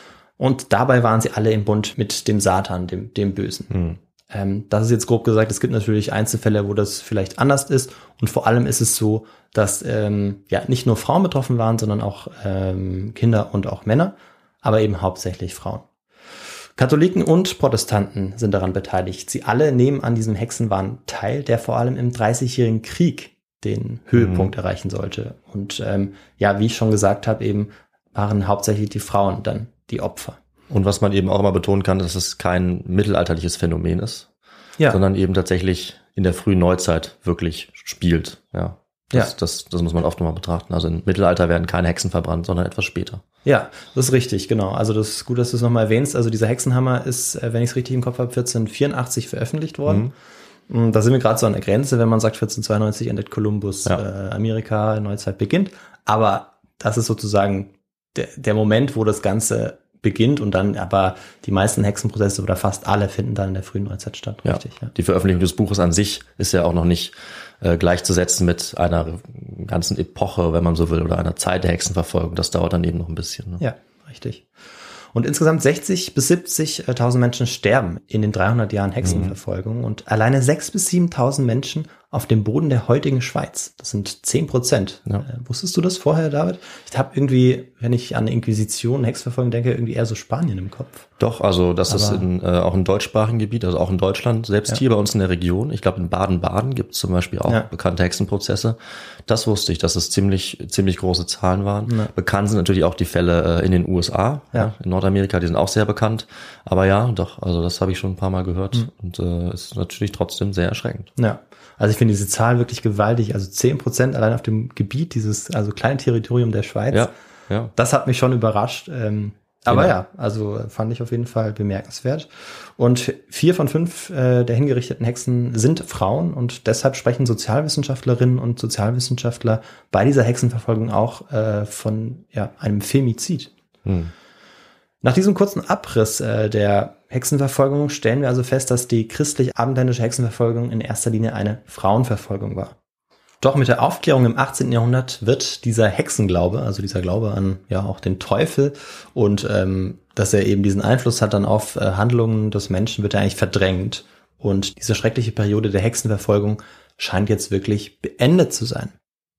Und dabei waren sie alle im Bund mit dem Satan, dem, dem Bösen. Mhm. Ähm, das ist jetzt grob gesagt, es gibt natürlich Einzelfälle, wo das vielleicht anders ist. Und vor allem ist es so, dass ähm, ja nicht nur Frauen betroffen waren, sondern auch ähm, Kinder und auch Männer, aber eben hauptsächlich Frauen. Katholiken und Protestanten sind daran beteiligt. Sie alle nehmen an diesem Hexenwahn teil, der vor allem im Dreißigjährigen Krieg den Höhepunkt mhm. erreichen sollte. Und ähm, ja, wie ich schon gesagt habe, eben waren hauptsächlich die Frauen dann die Opfer. Und was man eben auch immer betonen kann, dass es kein mittelalterliches Phänomen ist, ja. sondern eben tatsächlich in der frühen Neuzeit wirklich spielt. Ja. Das, ja. das, das muss man oft nochmal betrachten. Also im Mittelalter werden keine Hexen verbrannt, sondern etwas später. Ja, das ist richtig, genau. Also das ist gut, dass du es nochmal erwähnst. Also dieser Hexenhammer ist, wenn ich es richtig im Kopf habe, vierzehnhundertvierundachtzig veröffentlicht worden. Mhm. Da sind wir gerade so an der Grenze, wenn man sagt, vierzehnhundertzweiundneunzig entdeckt Kolumbus ja. äh, Amerika, Neuzeit beginnt. Aber das ist sozusagen der, der Moment, wo das Ganze beginnt und dann aber die meisten Hexenprozesse oder fast alle finden dann in der frühen Neuzeit statt. Ja. Richtig, ja. Die Veröffentlichung des Buches an sich ist ja auch noch nicht äh, gleichzusetzen mit einer ganzen Epoche, wenn man so will, oder einer Zeit der Hexenverfolgung. Das dauert dann eben noch ein bisschen. Ne? Ja, richtig. Und insgesamt sechzig bis siebzigtausend Menschen sterben in den dreihundert Jahren Hexenverfolgung mhm. und alleine sechs bis siebentausend Menschen auf dem Boden der heutigen Schweiz. Das sind zehn Prozent. Ja. Äh, wusstest du das vorher, David? Ich habe irgendwie, wenn ich an Inquisition, Hexenverfolgung denke, irgendwie eher so Spanien im Kopf. Doch, also das Aber, ist in, äh, auch im deutschsprachigen Gebiet, also auch in Deutschland, selbst ja. hier bei uns in der Region. Ich glaube, in Baden-Baden gibt es zum Beispiel auch ja. bekannte Hexenprozesse. Das wusste ich, dass es ziemlich ziemlich große Zahlen waren. Ja. Bekannt sind natürlich auch die Fälle äh, in den U S A, ja. Ja, in Nordamerika, die sind auch sehr bekannt. Aber ja, doch, also das habe ich schon ein paar Mal gehört mhm. und äh, ist natürlich trotzdem sehr erschreckend. Ja. Also ich finde diese Zahl wirklich gewaltig. Also zehn Prozent allein auf dem Gebiet dieses, also kleinen Territorium der Schweiz. Ja, ja. Das hat mich schon überrascht. Ähm, aber genau. ja, also fand ich auf jeden Fall bemerkenswert. Und vier von fünf äh, der hingerichteten Hexen sind Frauen und deshalb sprechen Sozialwissenschaftlerinnen und Sozialwissenschaftler bei dieser Hexenverfolgung auch äh, von ja, einem Femizid. Hm. Nach diesem kurzen Abriss äh, der Hexenverfolgung stellen wir also fest, dass die christlich-abendländische Hexenverfolgung in erster Linie eine Frauenverfolgung war. Doch mit der Aufklärung im achtzehnten Jahrhundert wird dieser Hexenglaube, also dieser Glaube an ja auch den Teufel und ähm, dass er eben diesen Einfluss hat dann auf äh, Handlungen des Menschen, wird er eigentlich verdrängt. Und diese schreckliche Periode der Hexenverfolgung scheint jetzt wirklich beendet zu sein.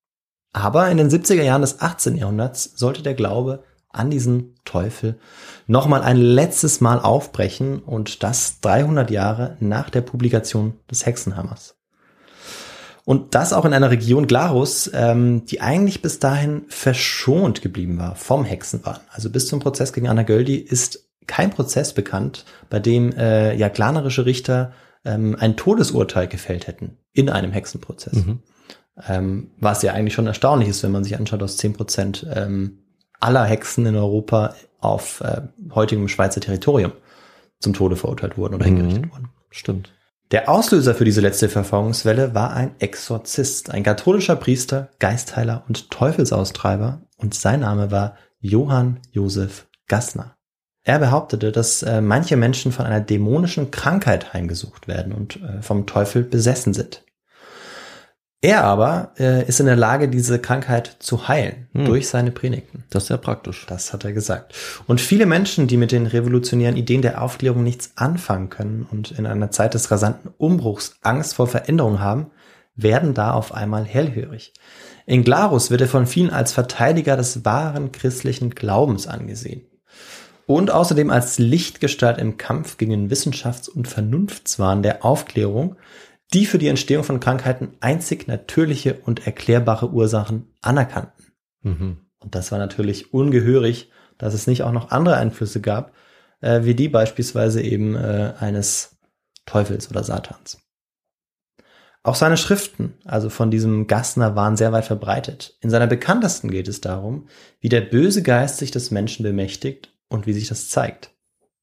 Aber in den siebziger Jahren des achtzehnten Jahrhunderts sollte der Glaube an diesen Teufel nochmal ein letztes Mal aufbrechen und das dreihundert Jahre nach der Publikation des Hexenhammers. Und das auch in einer Region Glarus, ähm, die eigentlich bis dahin verschont geblieben war vom Hexenwahn. Also bis zum Prozess gegen Anna Göldi ist kein Prozess bekannt, bei dem äh, ja glanerische Richter ähm, ein Todesurteil gefällt hätten in einem Hexenprozess. Mhm. Ähm, was ja eigentlich schon erstaunlich ist, wenn man sich anschaut, dass zehn Prozent ähm, aller Hexen in Europa auf äh, heutigem Schweizer Territorium zum Tode verurteilt wurden oder mhm. hingerichtet wurden. Stimmt. Der Auslöser für diese letzte Verfolgungswelle war ein Exorzist, ein katholischer Priester, Geistheiler und Teufelsaustreiber und sein Name war Johann Josef Gassner. Er behauptete, dass äh, manche Menschen von einer dämonischen Krankheit heimgesucht werden und äh, vom Teufel besessen sind. Er aber äh, ist in der Lage, diese Krankheit zu heilen hm. durch seine Predigten. Das ist ja praktisch. Das hat er gesagt. Und viele Menschen, die mit den revolutionären Ideen der Aufklärung nichts anfangen können und in einer Zeit des rasanten Umbruchs Angst vor Veränderung haben, werden da auf einmal hellhörig. In Glarus wird er von vielen als Verteidiger des wahren christlichen Glaubens angesehen. Und außerdem als Lichtgestalt im Kampf gegen den Wissenschafts- und Vernunftswahn der Aufklärung, die für die Entstehung von Krankheiten einzig natürliche und erklärbare Ursachen anerkannten. Mhm. Und das war natürlich ungehörig, dass es nicht auch noch andere Einflüsse gab, äh, wie die beispielsweise eben äh, eines Teufels oder Satans. Auch seine Schriften, also von diesem Gassner, waren sehr weit verbreitet. In seiner bekanntesten geht es darum, wie der böse Geist sich des Menschen bemächtigt und wie sich das zeigt.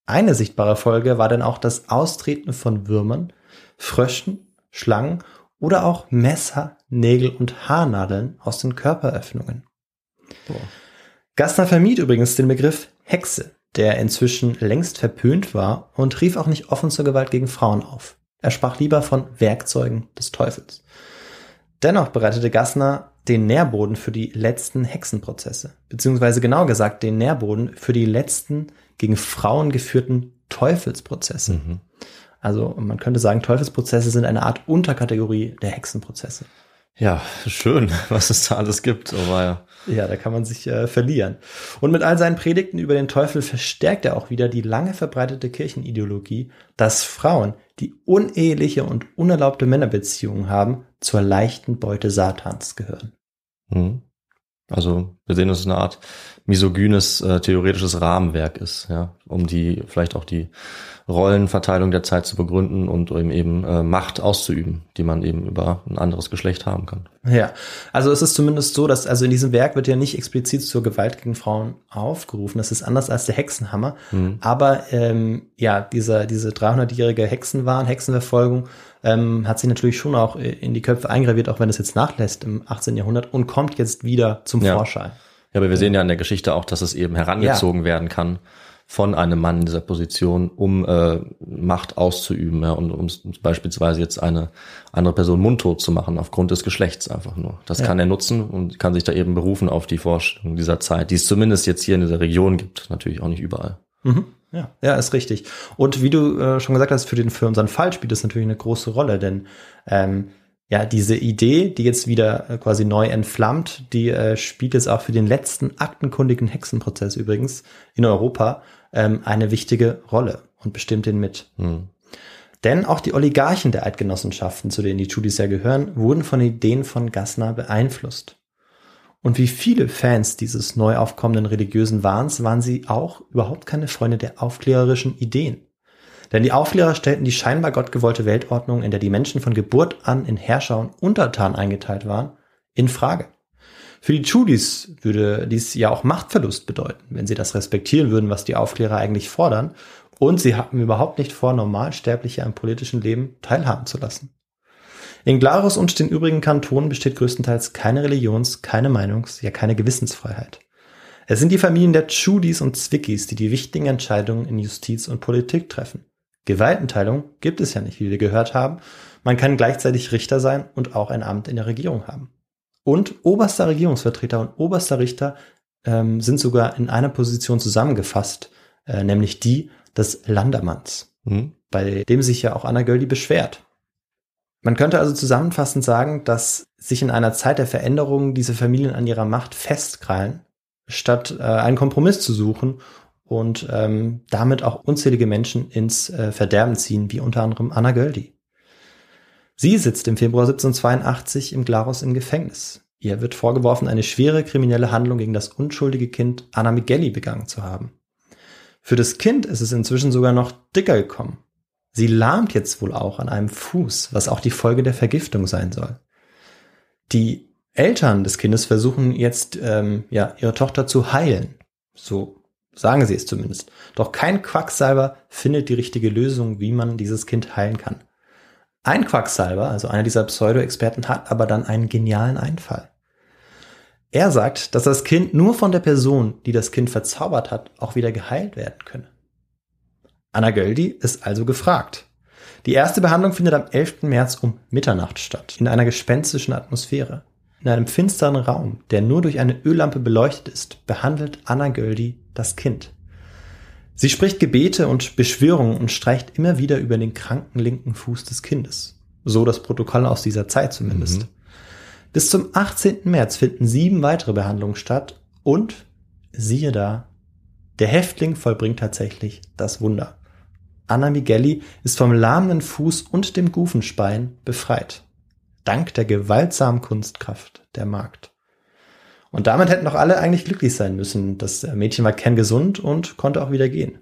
Eine sichtbare Folge war dann auch das Austreten von Würmern, Fröschen, Schlangen oder auch Messer, Nägel und Haarnadeln aus den Körperöffnungen. Boah. Gassner vermied übrigens den Begriff Hexe, der inzwischen längst verpönt war, und rief auch nicht offen zur Gewalt gegen Frauen auf. Er sprach lieber von Werkzeugen des Teufels. Dennoch bereitete Gassner den Nährboden für die letzten Hexenprozesse, beziehungsweise genau gesagt den Nährboden für die letzten gegen Frauen geführten Teufelsprozesse. Mhm. Also man könnte sagen, Teufelsprozesse sind eine Art Unterkategorie der Hexenprozesse. Ja, schön, was es da alles gibt. Aber ja. Ja, da kann man sich äh, verlieren. Und mit all seinen Predigten über den Teufel verstärkt er auch wieder die lange verbreitete Kirchenideologie, dass Frauen, die uneheliche und unerlaubte Männerbeziehungen haben, zur leichten Beute Satans gehören. Mhm. Also wir sehen, dass es eine Art misogynes äh, theoretisches Rahmenwerk ist, ja, um die vielleicht auch die Rollenverteilung der Zeit zu begründen und um eben äh, Macht auszuüben, die man eben über ein anderes Geschlecht haben kann. Ja, also es ist zumindest so, dass also in diesem Werk wird ja nicht explizit zur Gewalt gegen Frauen aufgerufen. Das ist anders als der Hexenhammer. Mhm. Aber ähm, ja, dieser diese dreihundertjährige Hexenwahn, Hexenverfolgung ähm, hat sich natürlich schon auch in die Köpfe eingraviert, auch wenn es jetzt nachlässt im achtzehnten Jahrhundert und kommt jetzt wieder zum ja. Vorschein. Ja, aber wir sehen ja in der Geschichte auch, dass es eben herangezogen ja. werden kann von einem Mann in dieser Position, um äh, Macht auszuüben, ja, und um beispielsweise jetzt eine andere Person mundtot zu machen, aufgrund des Geschlechts einfach nur. Das ja. kann er nutzen und kann sich da eben berufen auf die Vorstellung dieser Zeit, die es zumindest jetzt hier in dieser Region gibt, natürlich auch nicht überall. Mhm. Ja, ja, ist richtig. Und wie du äh, schon gesagt hast, für den für unseren Fall spielt das natürlich eine große Rolle, denn ähm, ja, diese Idee, die jetzt wieder äh, quasi neu entflammt, die äh, spielt jetzt auch für den letzten aktenkundigen Hexenprozess übrigens in Europa ähm, eine wichtige Rolle und bestimmt den mit. Hm. Denn auch die Oligarchen der Eidgenossenschaften, zu denen die Tudis ja gehören, wurden von Ideen von Gassner beeinflusst. Und wie viele Fans dieses neu aufkommenden religiösen Wahns waren sie auch überhaupt keine Freunde der aufklärerischen Ideen. Denn die Aufklärer stellten die scheinbar gottgewollte Weltordnung, in der die Menschen von Geburt an in Herrscher und Untertan eingeteilt waren, in Frage. Für die Tudis würde dies ja auch Machtverlust bedeuten, wenn sie das respektieren würden, was die Aufklärer eigentlich fordern. Und sie hatten überhaupt nicht vor, Normalsterbliche am politischen Leben teilhaben zu lassen. In Glarus und den übrigen Kantonen besteht größtenteils keine Religions-, keine Meinungs-, ja keine Gewissensfreiheit. Es sind die Familien der Tudis und Zwickis, die die wichtigen Entscheidungen in Justiz und Politik treffen. Gewaltenteilung gibt es ja nicht, wie wir gehört haben. Man kann gleichzeitig Richter sein und auch ein Amt in der Regierung haben. Und oberster Regierungsvertreter und oberster Richter ähm, sind sogar in einer Position zusammengefasst, äh, nämlich die des Landermanns, mhm. bei dem sich ja auch Anna Göldi beschwert. Man könnte also zusammenfassend sagen, dass sich in einer Zeit der Veränderungen diese Familien an ihrer Macht festkrallen, statt äh, einen Kompromiss zu suchen und ähm, damit auch unzählige Menschen ins äh, Verderben ziehen, wie unter anderem Anna Göldi. Sie sitzt im Februar siebzehnhundertzweiundachtzig im Glarus im Gefängnis. Ihr wird vorgeworfen, eine schwere kriminelle Handlung gegen das unschuldige Kind Anna Migeli begangen zu haben. Für das Kind ist es inzwischen sogar noch dicker gekommen. Sie lahmt jetzt wohl auch an einem Fuß, was auch die Folge der Vergiftung sein soll. Die Eltern des Kindes versuchen jetzt, ähm, ja, ihre Tochter zu heilen. So sagen sie es zumindest. Doch kein Quacksalber findet die richtige Lösung, wie man dieses Kind heilen kann. Ein Quacksalber, also einer dieser Pseudo-Experten, hat aber dann einen genialen Einfall. Er sagt, dass das Kind nur von der Person, die das Kind verzaubert hat, auch wieder geheilt werden könne. Anna Göldi ist also gefragt. Die erste Behandlung findet am elften März um Mitternacht statt, in einer gespenstischen Atmosphäre. In einem finsteren Raum, der nur durch eine Öllampe beleuchtet ist, behandelt Anna Göldi das Kind. Sie spricht Gebete und Beschwörungen und streicht immer wieder über den kranken linken Fuß des Kindes. So das Protokoll aus dieser Zeit zumindest. Mhm. Bis zum achtzehnten März finden sieben weitere Behandlungen statt und, siehe da, der Häftling vollbringt tatsächlich das Wunder. Anna Migeli ist vom lahmenden Fuß und dem Gufenspein befreit. Dank der gewaltsamen Kunstkraft der Magd. Und damit hätten doch alle eigentlich glücklich sein müssen. Das Mädchen war kerngesund und konnte auch wieder gehen.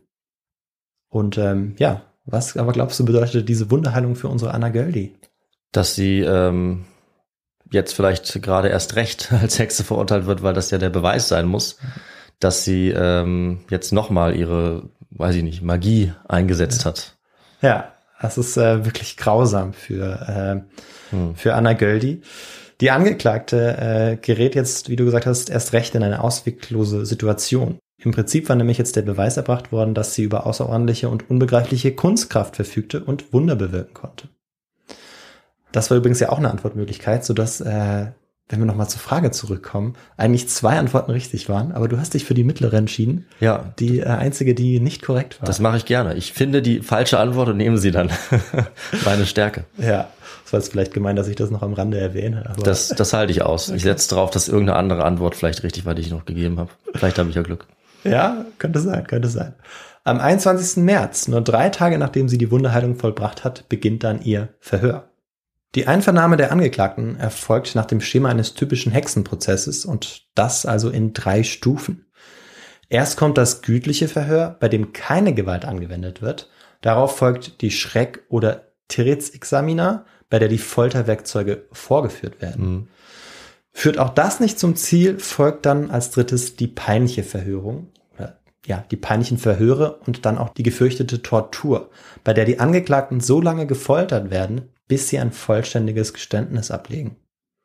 Und ähm, ja, was aber glaubst du bedeutet diese Wunderheilung für unsere Anna Göldi? Dass sie ähm, jetzt vielleicht gerade erst recht als Hexe verurteilt wird, weil das ja der Beweis sein muss, dass sie ähm, jetzt nochmal ihre, weiß ich nicht, Magie eingesetzt ja. hat. Ja, das ist äh, wirklich grausam für, äh, hm. für Anna Göldi. Die Angeklagte äh, gerät jetzt, wie du gesagt hast, erst recht in eine ausweglose Situation. Im Prinzip war nämlich jetzt der Beweis erbracht worden, dass sie über außerordentliche und unbegreifliche Kunstkraft verfügte und Wunder bewirken konnte. Das war übrigens ja auch eine Antwortmöglichkeit, sodass, äh, wenn wir nochmal zur Frage zurückkommen, eigentlich zwei Antworten richtig waren, aber du hast dich für die mittlere entschieden. Ja. Die äh, einzige, die nicht korrekt war. Das mache ich gerne. Ich finde die falsche Antwort und nehme sie dann. Meine Stärke. Ja, das war jetzt vielleicht gemein, dass ich das noch am Rande erwähne. Aber das, das halte ich aus. Okay. Ich setze darauf, dass irgendeine andere Antwort vielleicht richtig war, die ich noch gegeben habe. Vielleicht habe ich ja Glück. Ja, könnte sein, könnte sein. Am einundzwanzigsten März, nur drei Tage nachdem sie die Wunderheilung vollbracht hat, beginnt dann ihr Verhör. Die Einvernahme der Angeklagten erfolgt nach dem Schema eines typischen Hexenprozesses und das also in drei Stufen. Erst kommt das gütliche Verhör, bei dem keine Gewalt angewendet wird. Darauf folgt die Schreck- oder Teretz-Examina, bei der die Folterwerkzeuge vorgeführt werden. Mhm. Führt auch das nicht zum Ziel, folgt dann als drittes die peinliche Verhörung, oder ja, die peinlichen Verhöre und dann auch die gefürchtete Tortur, bei der die Angeklagten so lange gefoltert werden, bis sie ein vollständiges Geständnis ablegen.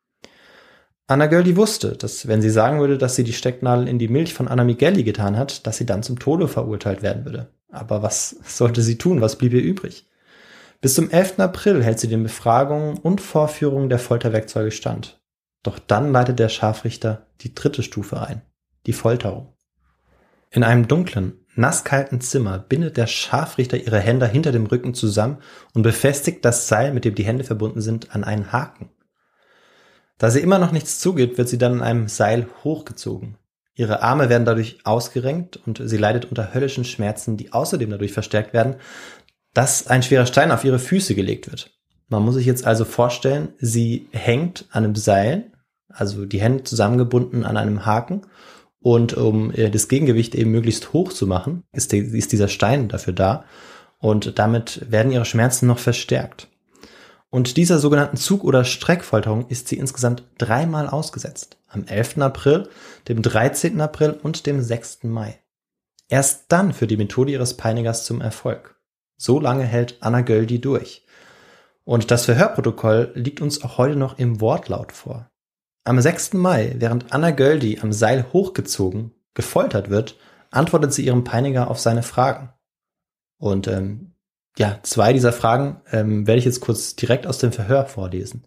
Anna Göldi wusste, dass wenn sie sagen würde, dass sie die Stecknadel in die Milch von Anna Migeli getan hat, dass sie dann zum Tode verurteilt werden würde. Aber was sollte sie tun? Was blieb ihr übrig? Bis zum elften April hält sie den Befragungen und Vorführungen der Folterwerkzeuge stand. Doch dann leitet der Scharfrichter die dritte Stufe ein, die Folterung. In einem dunklen, nasskalten Zimmer bindet der Scharfrichter ihre Hände hinter dem Rücken zusammen und befestigt das Seil, mit dem die Hände verbunden sind, an einen Haken. Da sie immer noch nichts zugibt, wird sie dann an einem Seil hochgezogen. Ihre Arme werden dadurch ausgerenkt und sie leidet unter höllischen Schmerzen, die außerdem dadurch verstärkt werden, dass ein schwerer Stein auf ihre Füße gelegt wird. Man muss sich jetzt also vorstellen, sie hängt an einem Seil, also die Hände zusammengebunden an einem Haken, und um das Gegengewicht eben möglichst hoch zu machen, ist, die, ist dieser Stein dafür da, und damit werden ihre Schmerzen noch verstärkt. Und dieser sogenannten Zug- oder Streckfolterung ist sie insgesamt dreimal ausgesetzt. Am elften April, dem dreizehnten April und dem sechsten Mai. Erst dann führt die Methode ihres Peinigers zum Erfolg. So lange hält Anna Göldi durch. Und das Verhörprotokoll liegt uns auch heute noch im Wortlaut vor. Am sechsten Mai, während Anna Göldi am Seil hochgezogen, gefoltert wird, antwortet sie ihrem Peiniger auf seine Fragen. Und ähm, ja, zwei dieser Fragen ähm, werde ich jetzt kurz direkt aus dem Verhör vorlesen.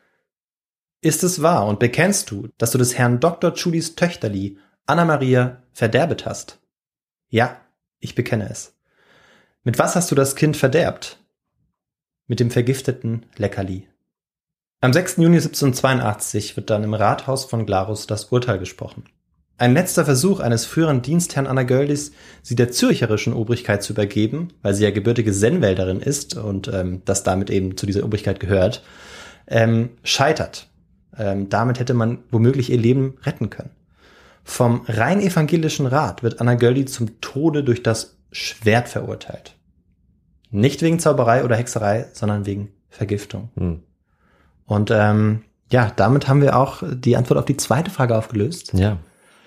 Ist es wahr und bekennst du, dass du des Herrn Doktor Tschudis Töchterli, Anna Maria, verderbet hast? Ja, ich bekenne es. Mit was hast du das Kind verderbt? Mit dem vergifteten Leckerli. Am sechsten Juni siebzehnhundertzweiundachtzig wird dann im Rathaus von Glarus das Urteil gesprochen. Ein letzter Versuch eines früheren Dienstherrn Anna Göldis, sie der zürcherischen Obrigkeit zu übergeben, weil sie ja gebürtige Sennwälderin ist und ähm, das damit eben zu dieser Obrigkeit gehört, ähm, scheitert. Ähm, damit hätte man womöglich ihr Leben retten können. Vom rein evangelischen Rat wird Anna Göldi zum Tode durch das Schwert verurteilt. Nicht wegen Zauberei oder Hexerei, sondern wegen Vergiftung. Hm. Und ähm, ja, damit haben wir auch die Antwort auf die zweite Frage aufgelöst. Ja.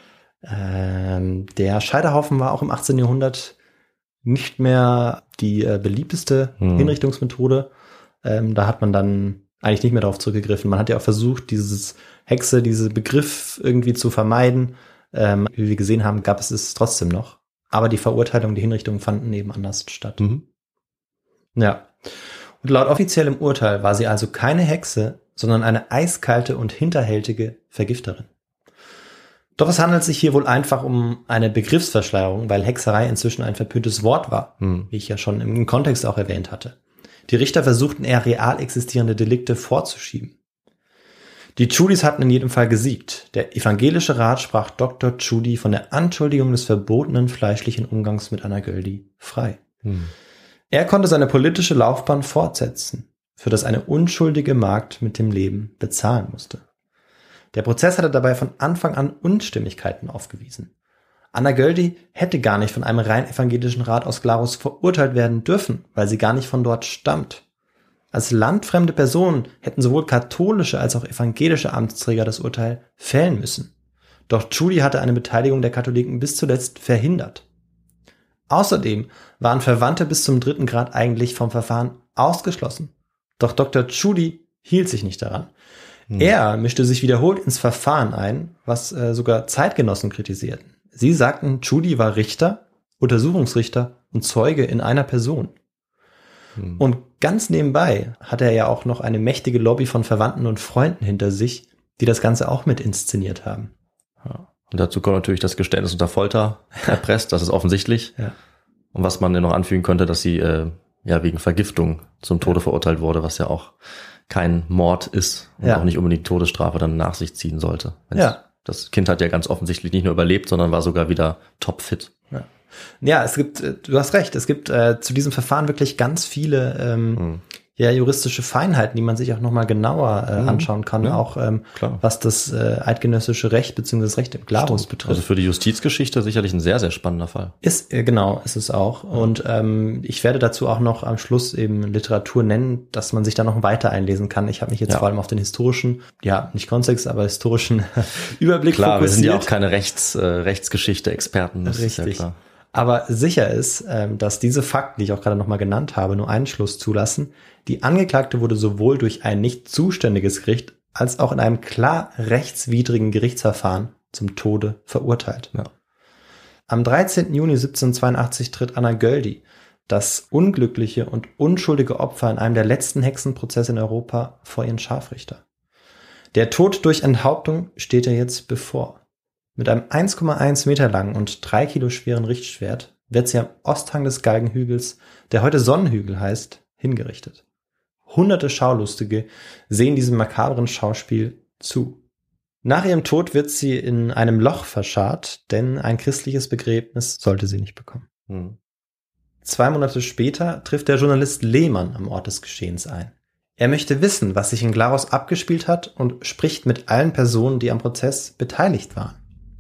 Ähm, der Scheiterhaufen war auch im achtzehnten Jahrhundert nicht mehr die äh, beliebteste hm. Hinrichtungsmethode. Ähm, da hat man dann eigentlich nicht mehr darauf zurückgegriffen. Man hat ja auch versucht, dieses Hexe, diesen Begriff irgendwie zu vermeiden. Ähm, wie wir gesehen haben, gab es es trotzdem noch. Aber die Verurteilung, die Hinrichtung fanden eben anders statt. Mhm. Ja. Und laut offiziellem Urteil war sie also keine Hexe, sondern eine eiskalte und hinterhältige Vergifterin. Doch es handelt sich hier wohl einfach um eine Begriffsverschleierung, weil Hexerei inzwischen ein verpöntes Wort war, hm. wie ich ja schon im Kontext auch erwähnt hatte. Die Richter versuchten eher real existierende Delikte vorzuschieben. Die Tschudis hatten in jedem Fall gesiegt. Der evangelische Rat sprach Doktor Tschudi von der Anschuldigung des verbotenen fleischlichen Umgangs mit Anna Göldi frei. Hm. Er konnte seine politische Laufbahn fortsetzen, für das eine unschuldige Magd mit dem Leben bezahlen musste. Der Prozess hatte dabei von Anfang an Unstimmigkeiten aufgewiesen. Anna Göldi hätte gar nicht von einem rein evangelischen Rat aus Glarus verurteilt werden dürfen, weil sie gar nicht von dort stammt. Als landfremde Person hätten sowohl katholische als auch evangelische Amtsträger das Urteil fällen müssen. Doch Tschudi hatte eine Beteiligung der Katholiken bis zuletzt verhindert. Außerdem waren Verwandte bis zum dritten Grad eigentlich vom Verfahren ausgeschlossen. Doch Doktor Tschudi hielt sich nicht daran. Hm. Er mischte sich wiederholt ins Verfahren ein, was äh, sogar Zeitgenossen kritisierten. Sie sagten, Tschudi war Richter, Untersuchungsrichter und Zeuge in einer Person. Hm. Und ganz nebenbei hatte er ja auch noch eine mächtige Lobby von Verwandten und Freunden hinter sich, die das Ganze auch mit inszeniert haben. Ja. Und dazu kommt natürlich das Geständnis unter Folter erpresst, das ist offensichtlich. Ja. Und was man ja noch anfügen könnte, dass sie äh, ja wegen Vergiftung zum Tode verurteilt wurde, was ja auch kein Mord ist und ja. auch nicht unbedingt Todesstrafe dann nach sich ziehen sollte. Wenn's, ja. Das Kind hat ja ganz offensichtlich nicht nur überlebt, sondern war sogar wieder topfit. Ja. Ja, es gibt, du hast recht, es gibt äh, zu diesem Verfahren wirklich ganz viele ähm, hm. ja, juristische Feinheiten, die man sich auch nochmal genauer äh, anschauen kann, ja, auch ähm, was das äh, eidgenössische Recht bzw. das Recht im Glarus betrifft. Also für die Justizgeschichte sicherlich ein sehr, sehr spannender Fall. Ist, äh, genau, ist es auch. Ja. Und ähm, ich werde dazu auch noch am Schluss eben Literatur nennen, dass man sich da noch weiter einlesen kann. Ich habe mich jetzt ja. vor allem auf den historischen, ja, nicht Kontext, aber historischen Überblick klar, fokussiert. Wir sind ja auch keine Rechts, äh, Rechtsgeschichte-Experten. Das Richtig. Ist ja klar. Aber sicher ist, ähm, dass diese Fakten, die ich auch gerade nochmal genannt habe, nur einen Schluss zulassen. Die Angeklagte wurde sowohl durch ein nicht zuständiges Gericht als auch in einem klar rechtswidrigen Gerichtsverfahren zum Tode verurteilt. Ja. Am dreizehnten Juni siebzehnhundertzweiundachtzig tritt Anna Göldi, das unglückliche und unschuldige Opfer in einem der letzten Hexenprozesse in Europa, vor ihren Scharfrichter. Der Tod durch Enthauptung steht ihr jetzt bevor. Mit einem eins Komma eins Meter langen und drei Kilo schweren Richtschwert wird sie am Osthang des Galgenhügels, der heute Sonnenhügel heißt, hingerichtet. Hunderte Schaulustige sehen diesem makabren Schauspiel zu. Nach ihrem Tod wird sie in einem Loch verscharrt, denn ein christliches Begräbnis sollte sie nicht bekommen. Hm. Zwei Monate später trifft der Journalist Lehmann am Ort des Geschehens ein. Er möchte wissen, was sich in Glarus abgespielt hat und spricht mit allen Personen, die am Prozess beteiligt waren.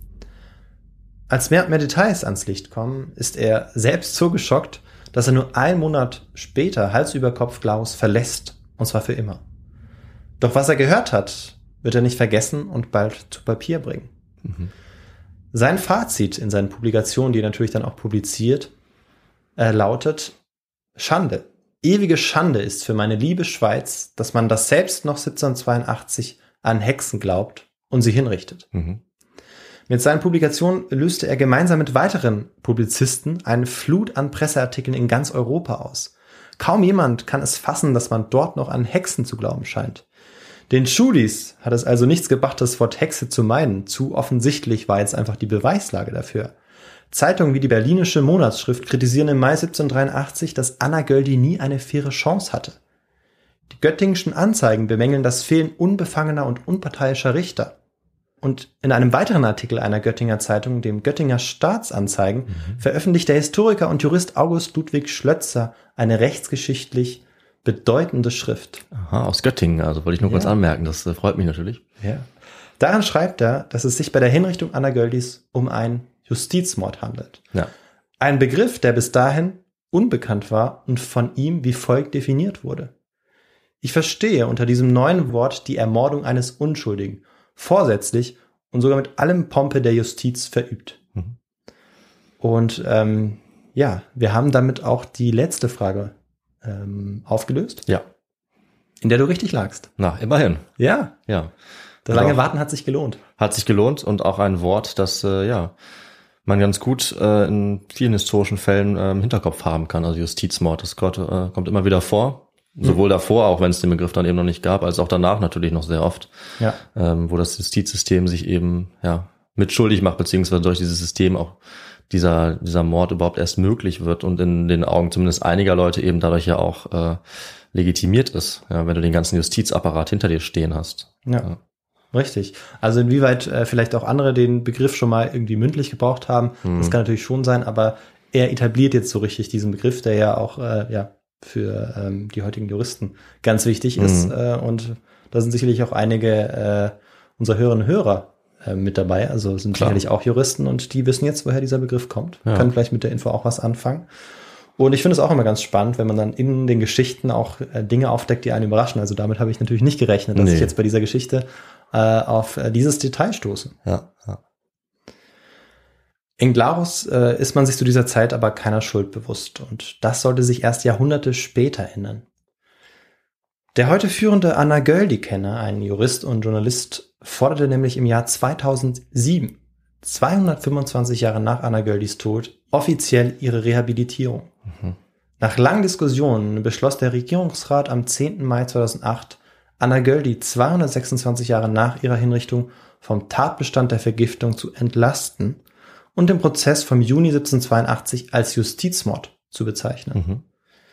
Als mehr und mehr Details ans Licht kommen, ist er selbst so geschockt, dass er nur einen Monat später Hals über Kopf Glarus verlässt, und zwar für immer. Doch was er gehört hat, wird er nicht vergessen und bald zu Papier bringen. Mhm. Sein Fazit in seinen Publikationen, die er natürlich dann auch publiziert, äh, lautet: Schande, ewige Schande ist für meine liebe Schweiz, dass man das selbst noch siebzehnhundertzweiundachtzig an Hexen glaubt und sie hinrichtet. Mhm. Mit seinen Publikationen löste er gemeinsam mit weiteren Publizisten eine Flut an Presseartikeln in ganz Europa aus. Kaum jemand kann es fassen, dass man dort noch an Hexen zu glauben scheint. Den Tschudis hat es also nichts gebracht, das Wort Hexe zu meinen. Zu offensichtlich war jetzt einfach die Beweislage dafür. Zeitungen wie die Berlinische Monatsschrift kritisieren im Mai siebzehnhundertdreiundachtzig, dass Anna Göldi nie eine faire Chance hatte. Die Göttingischen Anzeigen bemängeln das Fehlen unbefangener und unparteiischer Richter. Und in einem weiteren Artikel einer Göttinger Zeitung, dem Göttinger Staatsanzeigen, mhm. veröffentlicht der Historiker und Jurist August Ludwig Schlötzer eine rechtsgeschichtlich bedeutende Schrift. Aha, aus Göttingen, also wollte ich nur ja. kurz anmerken, das äh, freut mich natürlich. Ja. Daran schreibt er, dass es sich bei der Hinrichtung Anna Göldis um einen Justizmord handelt. Ja. Ein Begriff, der bis dahin unbekannt war und von ihm wie folgt definiert wurde. Ich verstehe unter diesem neuen Wort die Ermordung eines Unschuldigen, vorsätzlich und sogar mit allem Pompe der Justiz verübt. Mhm. Und ähm, ja, wir haben damit auch die letzte Frage ähm, aufgelöst. Ja. In der du richtig lagst. Na, immerhin. Ja. Ja. Das lange Warten hat sich gelohnt. Hat sich gelohnt und auch ein Wort, das äh, ja man ganz gut äh, in vielen historischen Fällen äh, im Hinterkopf haben kann. Also Justizmord, das kommt, äh, kommt immer wieder vor. Sowohl davor, auch wenn es den Begriff dann eben noch nicht gab, als auch danach natürlich noch sehr oft, ja. ähm, wo das Justizsystem sich eben ja mitschuldig macht, beziehungsweise durch dieses System auch dieser dieser Mord überhaupt erst möglich wird und in den Augen zumindest einiger Leute eben dadurch ja auch äh, legitimiert ist, ja, wenn du den ganzen Justizapparat hinter dir stehen hast. Ja, ja. Richtig. Also inwieweit äh, vielleicht auch andere den Begriff schon mal irgendwie mündlich gebraucht haben, hm. das kann natürlich schon sein, aber er etabliert jetzt so richtig diesen Begriff, der ja auch äh, ja für ähm, die heutigen Juristen ganz wichtig mhm. ist. Äh, und da sind sicherlich auch einige äh, unserer Hörerinnen und Hörer äh, mit dabei. Also sind Klar. sicherlich auch Juristen und die wissen jetzt, woher dieser Begriff kommt. Ja. Können vielleicht mit der Info auch was anfangen. Und ich finde es auch immer ganz spannend, wenn man dann in den Geschichten auch äh, Dinge aufdeckt, die einen überraschen. Also damit habe ich natürlich nicht gerechnet, dass nee. ich jetzt bei dieser Geschichte äh, auf äh, dieses Detail stoße. Ja, ja. In Glarus äh, ist man sich zu dieser Zeit aber keiner Schuld bewusst und das sollte sich erst Jahrhunderte später ändern. Der heute führende Anna-Göldi-Kenner, ein Jurist und Journalist, forderte nämlich im Jahr zweitausendsieben, zweihundertfünfundzwanzig Jahre nach Anna Göldis Tod, offiziell ihre Rehabilitierung. Mhm. Nach langen Diskussionen beschloss der Regierungsrat am zehnten Mai zweitausendacht, Anna Göldi zweihundertsechsundzwanzig Jahre nach ihrer Hinrichtung vom Tatbestand der Vergiftung zu entlasten und den Prozess vom Juni siebzehnhundertzweiundachtzig als Justizmord zu bezeichnen. Mhm.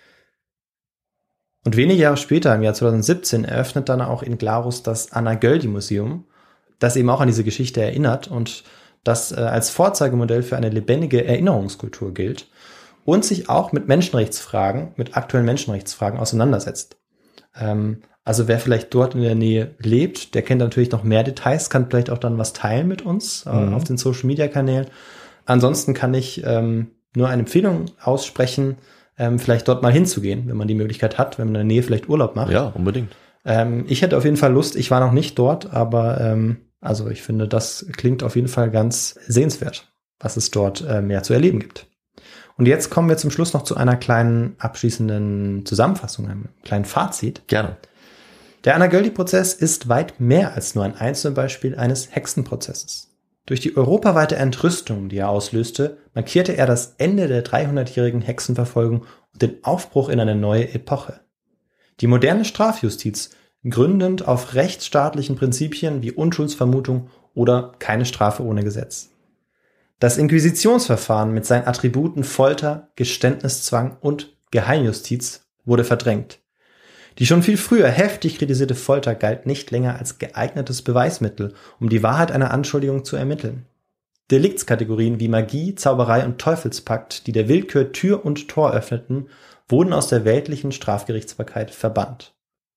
Und wenige Jahre später, im Jahr zweitausendsiebzehn, eröffnet dann auch in Glarus das Anna-Göldi-Museum, das eben auch an diese Geschichte erinnert und das äh, als Vorzeigemodell für eine lebendige Erinnerungskultur gilt und sich auch mit Menschenrechtsfragen, mit aktuellen Menschenrechtsfragen auseinandersetzt. Ähm, also wer vielleicht dort in der Nähe lebt, der kennt natürlich noch mehr Details, kann vielleicht auch dann was teilen mit uns äh, mhm. auf den Social-Media-Kanälen. Ansonsten kann ich ähm, nur eine Empfehlung aussprechen, ähm, vielleicht dort mal hinzugehen, wenn man die Möglichkeit hat, wenn man in der Nähe vielleicht Urlaub macht. Ja, unbedingt. Ähm, ich hätte auf jeden Fall Lust, ich war noch nicht dort, aber ähm, also ich finde, das klingt auf jeden Fall ganz sehenswert, was es dort äh, mehr zu erleben gibt. Und jetzt kommen wir zum Schluss noch zu einer kleinen abschließenden Zusammenfassung, einem kleinen Fazit. Gerne. Der Anna-Göldi-Prozess ist weit mehr als nur ein Einzelbeispiel eines Hexenprozesses. Durch die europaweite Entrüstung, die er auslöste, markierte er das Ende der dreihundertjährigen Hexenverfolgung und den Aufbruch in eine neue Epoche. Die moderne Strafjustiz, gründend auf rechtsstaatlichen Prinzipien wie Unschuldsvermutung oder keine Strafe ohne Gesetz. Das Inquisitionsverfahren mit seinen Attributen Folter, Geständniszwang und Geheimjustiz wurde verdrängt. Die schon viel früher heftig kritisierte Folter galt nicht länger als geeignetes Beweismittel, um die Wahrheit einer Anschuldigung zu ermitteln. Deliktskategorien wie Magie, Zauberei und Teufelspakt, die der Willkür Tür und Tor öffneten, wurden aus der weltlichen Strafgerichtsbarkeit verbannt.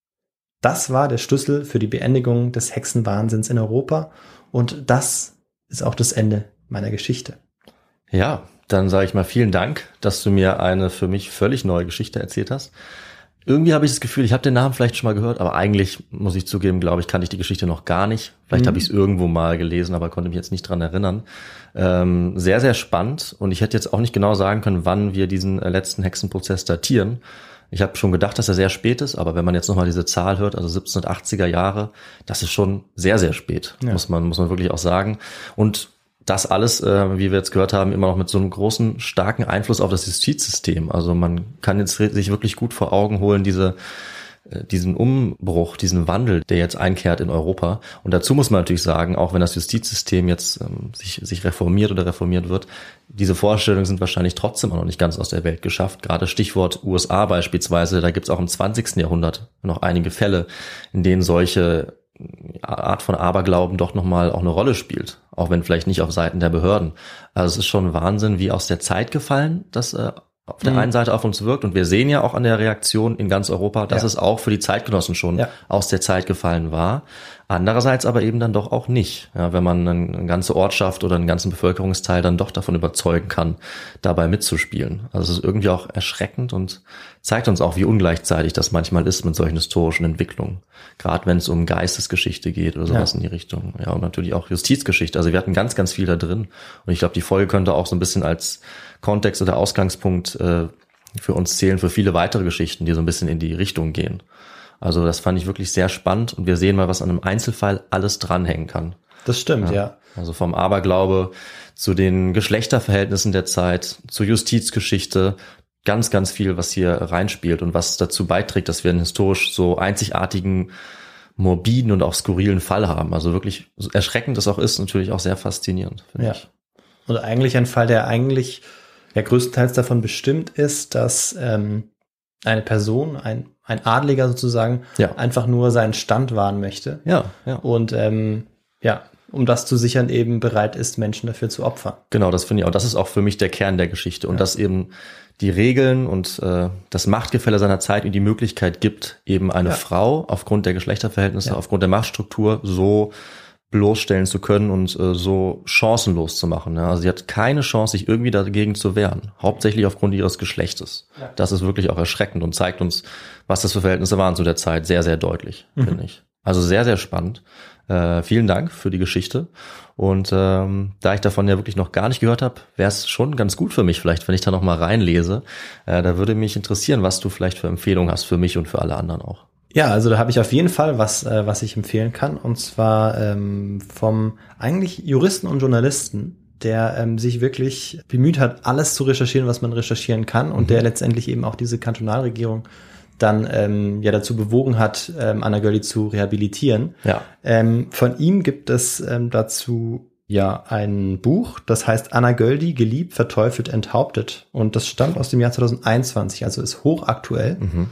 Das war der Schlüssel für die Beendigung des Hexenwahnsinns in Europa und das ist auch das Ende meiner Geschichte. Ja, dann sage ich mal vielen Dank, dass du mir eine für mich völlig neue Geschichte erzählt hast. Irgendwie habe ich das Gefühl, ich habe den Namen vielleicht schon mal gehört, aber eigentlich, muss ich zugeben, glaube ich, kannte ich die Geschichte noch gar nicht. Vielleicht mhm. habe ich es irgendwo mal gelesen, aber konnte mich jetzt nicht dran erinnern. Ähm, sehr, sehr spannend und ich hätte jetzt auch nicht genau sagen können, wann wir diesen äh, letzten Hexenprozess datieren. Ich habe schon gedacht, dass er sehr spät ist, aber wenn man jetzt nochmal diese Zahl hört, also siebzehnhundertachtziger Jahre, das ist schon sehr, sehr spät, ja. muss man muss man wirklich auch sagen. Und das alles, äh, wie wir jetzt gehört haben, immer noch mit so einem großen, starken Einfluss auf das Justizsystem. Also man kann jetzt sich wirklich gut vor Augen holen, diese äh, diesen Umbruch, diesen Wandel, der jetzt einkehrt in Europa. Und dazu muss man natürlich sagen, auch wenn das Justizsystem jetzt ähm, sich sich reformiert oder reformiert wird, diese Vorstellungen sind wahrscheinlich trotzdem auch noch nicht ganz aus der Welt geschafft. Gerade Stichwort U S A beispielsweise, da gibt es auch im zwanzigsten Jahrhundert noch einige Fälle, in denen solche Art von Aberglauben doch nochmal auch eine Rolle spielt, auch wenn vielleicht nicht auf Seiten der Behörden. Also es ist schon Wahnsinn, wie aus der Zeit gefallen, das äh, auf der mhm. einen Seite auf uns wirkt und wir sehen ja auch an der Reaktion in ganz Europa, dass ja. es auch für die Zeitgenossen schon ja. aus der Zeit gefallen war. Andererseits aber eben dann doch auch nicht, ja, wenn man eine ganze Ortschaft oder einen ganzen Bevölkerungsteil dann doch davon überzeugen kann, dabei mitzuspielen. Also es ist irgendwie auch erschreckend und zeigt uns auch, wie ungleichzeitig das manchmal ist mit solchen historischen Entwicklungen. Gerade wenn es um Geistesgeschichte geht oder sowas ja. in die Richtung. Ja, und natürlich auch Justizgeschichte. Also wir hatten ganz, ganz viel da drin. Und ich glaube, die Folge könnte auch so ein bisschen als Kontext oder Ausgangspunkt äh, für uns zählen, für viele weitere Geschichten, die so ein bisschen in die Richtung gehen. Also das fand ich wirklich sehr spannend und wir sehen mal, was an einem Einzelfall alles dranhängen kann. Das stimmt, ja. ja. Also vom Aberglaube zu den Geschlechterverhältnissen der Zeit, zur Justizgeschichte, ganz, ganz viel, was hier reinspielt und was dazu beiträgt, dass wir einen historisch so einzigartigen, morbiden und auch skurrilen Fall haben. Also wirklich, so erschreckend es auch ist, natürlich auch sehr faszinierend, finde ja. ich. Und eigentlich ein Fall, der eigentlich ja größtenteils davon bestimmt ist, dass ähm, eine Person, ein ein Adliger sozusagen, ja. einfach nur seinen Stand wahren möchte. Ja, ja. Und ähm, ja, um das zu sichern, eben bereit ist, Menschen dafür zu opfern. Genau, das finde ich auch. Das ist auch für mich der Kern der Geschichte. Und ja. dass eben die Regeln und äh, das Machtgefälle seiner Zeit ihm die Möglichkeit gibt, eben eine ja. Frau aufgrund der Geschlechterverhältnisse, ja. aufgrund der Machtstruktur so bloßstellen zu können und äh, so chancenlos zu machen. Ja? Also sie hat keine Chance, sich irgendwie dagegen zu wehren. Hauptsächlich aufgrund ihres Geschlechtes. Ja. Das ist wirklich auch erschreckend und zeigt uns, was das für Verhältnisse waren zu der Zeit, sehr, sehr deutlich, mhm. finde ich. Also sehr, sehr spannend. Äh, vielen Dank für die Geschichte. Und ähm, da ich davon ja wirklich noch gar nicht gehört habe, wäre es schon ganz gut für mich vielleicht, wenn ich da noch mal reinlese. Äh, da würde mich interessieren, was du vielleicht für Empfehlungen hast für mich und für alle anderen auch. Ja, also da habe ich auf jeden Fall was, äh, was ich empfehlen kann. Und zwar ähm, vom eigentlich Juristen und Journalisten, der ähm, sich wirklich bemüht hat, alles zu recherchieren, was man recherchieren kann. Und mhm. der letztendlich eben auch diese Kantonalregierung dann ähm, ja dazu bewogen hat, ähm, Anna Göldi zu rehabilitieren. Ja. Ähm, von ihm gibt es ähm, dazu ja ein Buch, das heißt Anna Göldi, geliebt, verteufelt, enthauptet. Und das stammt aus dem Jahr zwanzig einundzwanzig, also ist hochaktuell. Mhm.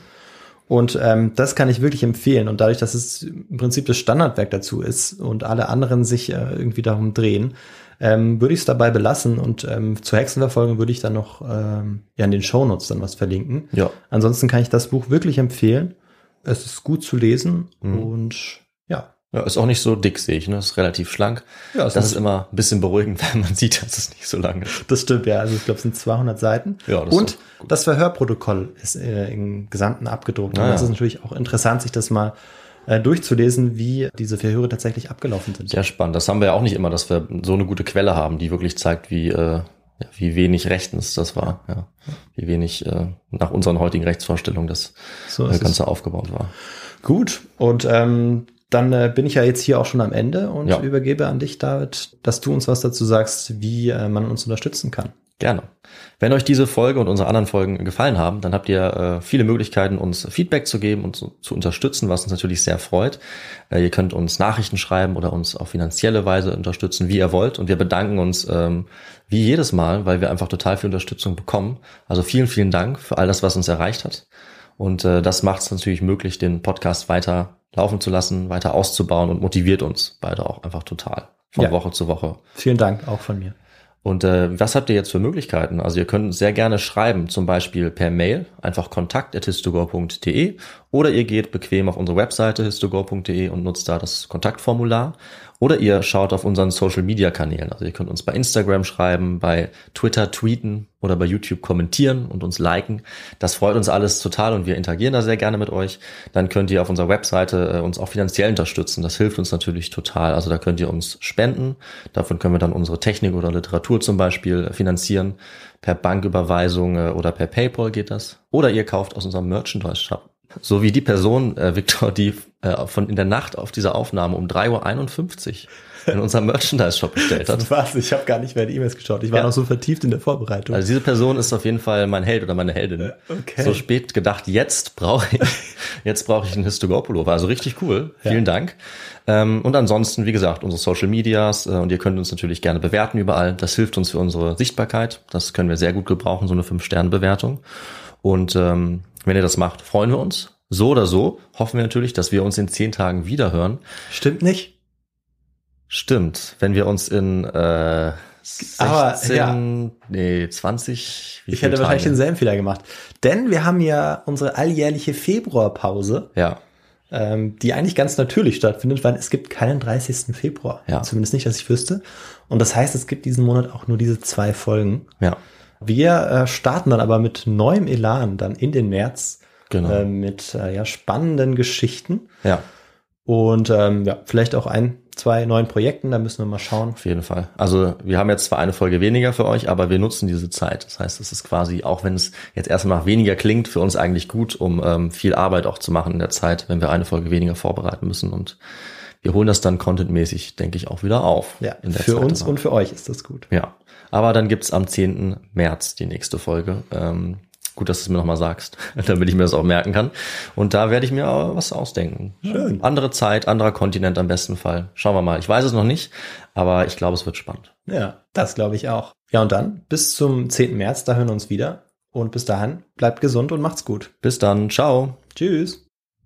Und ähm, das kann ich wirklich empfehlen. Und dadurch, dass es im Prinzip das Standardwerk dazu ist und alle anderen sich äh, irgendwie darum drehen, ähm, würde ich es dabei belassen. Und ähm, zur Hexenverfolgung würde ich dann noch ähm, ja in den Shownotes dann was verlinken. Ja. Ansonsten kann ich das Buch wirklich empfehlen. Es ist gut zu lesen mhm. und ja. Ja, ist auch nicht so dick, sehe ich, ne? Ist relativ schlank. Ja, das ist immer ein bisschen beruhigend, wenn man sieht, dass es nicht so lang ist. Das stimmt, ja. Also ich glaube, es sind zweihundert Seiten. Ja, das und das Verhörprotokoll ist äh, im Gesamten abgedruckt. Ah, und das ja. ist natürlich auch interessant, sich das mal äh, durchzulesen, wie diese Verhöre tatsächlich abgelaufen sind. Sehr spannend. Das haben wir ja auch nicht immer, dass wir so eine gute Quelle haben, die wirklich zeigt, wie äh, ja, wie wenig rechtens das war. Ja. Wie wenig äh, nach unseren heutigen Rechtsvorstellungen das so äh, Ganze es. aufgebaut war. Gut. Und ähm, Dann äh, bin ich ja jetzt hier auch schon am Ende und ja. übergebe an dich, David, dass du uns was dazu sagst, wie äh, man uns unterstützen kann. Gerne. Wenn euch diese Folge und unsere anderen Folgen gefallen haben, dann habt ihr äh, viele Möglichkeiten, uns Feedback zu geben und zu, zu unterstützen, was uns natürlich sehr freut. Äh, ihr könnt uns Nachrichten schreiben oder uns auf finanzielle Weise unterstützen, wie ihr wollt. Und wir bedanken uns ähm, wie jedes Mal, weil wir einfach total viel Unterstützung bekommen. Also vielen, vielen Dank für all das, was uns erreicht hat. Und äh, das macht es natürlich möglich, den Podcast weiter laufen zu lassen, weiter auszubauen und motiviert uns beide auch einfach total von ja. Woche zu Woche. Vielen Dank auch von mir. Und äh, was habt ihr jetzt für Möglichkeiten? Also ihr könnt uns sehr gerne schreiben, zum Beispiel per Mail, einfach kontakt at histogor punkt de oder ihr geht bequem auf unsere Webseite histogor punkt de und nutzt da das Kontaktformular. Oder ihr schaut auf unseren Social-Media-Kanälen. Also ihr könnt uns bei Instagram schreiben, bei Twitter tweeten oder bei YouTube kommentieren und uns liken. Das freut uns alles total und wir interagieren da sehr gerne mit euch. Dann könnt ihr auf unserer Webseite äh, uns auch finanziell unterstützen. Das hilft uns natürlich total. Also da könnt ihr uns spenden. Davon können wir dann unsere Technik oder Literatur zum Beispiel äh, finanzieren. Per Banküberweisung äh, oder per PayPal geht das. Oder ihr kauft aus unserem Merchandise-Shop. So wie die Person, äh, Victor, die äh, von in der Nacht auf dieser Aufnahme um drei Uhr einundfünfzig in unserem Merchandise-Shop bestellt hat. Was? Ich habe gar nicht mehr die E-Mails geschaut. Ich war ja. noch so vertieft in der Vorbereitung. Also diese Person ist auf jeden Fall mein Held oder meine Heldin. Okay. So spät gedacht, jetzt brauche ich jetzt brauche ich einen Histogor-Pullover. Also richtig cool. Ja. Vielen Dank. Ähm, und ansonsten, wie gesagt, unsere Social Medias äh, und ihr könnt uns natürlich gerne bewerten überall. Das hilft uns für unsere Sichtbarkeit. Das können wir sehr gut gebrauchen, so eine fünf Sterne Bewertung. Und ähm, wenn ihr das macht, freuen wir uns. So oder so hoffen wir natürlich, dass wir uns in zehn Tagen wiederhören. Stimmt nicht? Stimmt. Wenn wir uns in äh, sechzehn, Aber, ja. nee, zwanzig, wie Ich hätte Tage? wahrscheinlich denselben Fehler gemacht. Denn wir haben ja unsere alljährliche Februarpause, ja. ähm, die eigentlich ganz natürlich stattfindet, weil es gibt keinen dreißigsten Februar. Ja. Zumindest nicht, dass ich wüsste. Und das heißt, es gibt diesen Monat auch nur diese zwei Folgen. Ja. Wir äh, starten dann aber mit neuem Elan dann in den März. Genau. Äh, mit äh, ja, spannenden Geschichten. Ja. Und ähm, ja, vielleicht auch ein, zwei neuen Projekten, da müssen wir mal schauen. Auf jeden Fall. Also wir haben jetzt zwar eine Folge weniger für euch, aber wir nutzen diese Zeit. Das heißt, es ist quasi, auch wenn es jetzt erstmal nach weniger klingt, für uns eigentlich gut, um ähm, viel Arbeit auch zu machen in der Zeit, wenn wir eine Folge weniger vorbereiten müssen. Und wir holen das dann contentmäßig, denke ich, auch wieder auf. Ja, in der für Zeit uns danach. und für euch ist das gut. Ja, aber dann gibt's am zehnten März die nächste Folge. Ähm, Gut, dass du es mir nochmal sagst, damit ich mir das auch merken kann. Und da werde ich mir auch was ausdenken. Schön. Andere Zeit, anderer Kontinent am besten Fall. Schauen wir mal. Ich weiß es noch nicht, aber ich glaube, es wird spannend. Ja, das glaube ich auch. Ja, und dann bis zum zehnten März, da hören wir uns wieder. Und bis dahin, bleibt gesund und macht's gut. Bis dann. Ciao. Tschüss.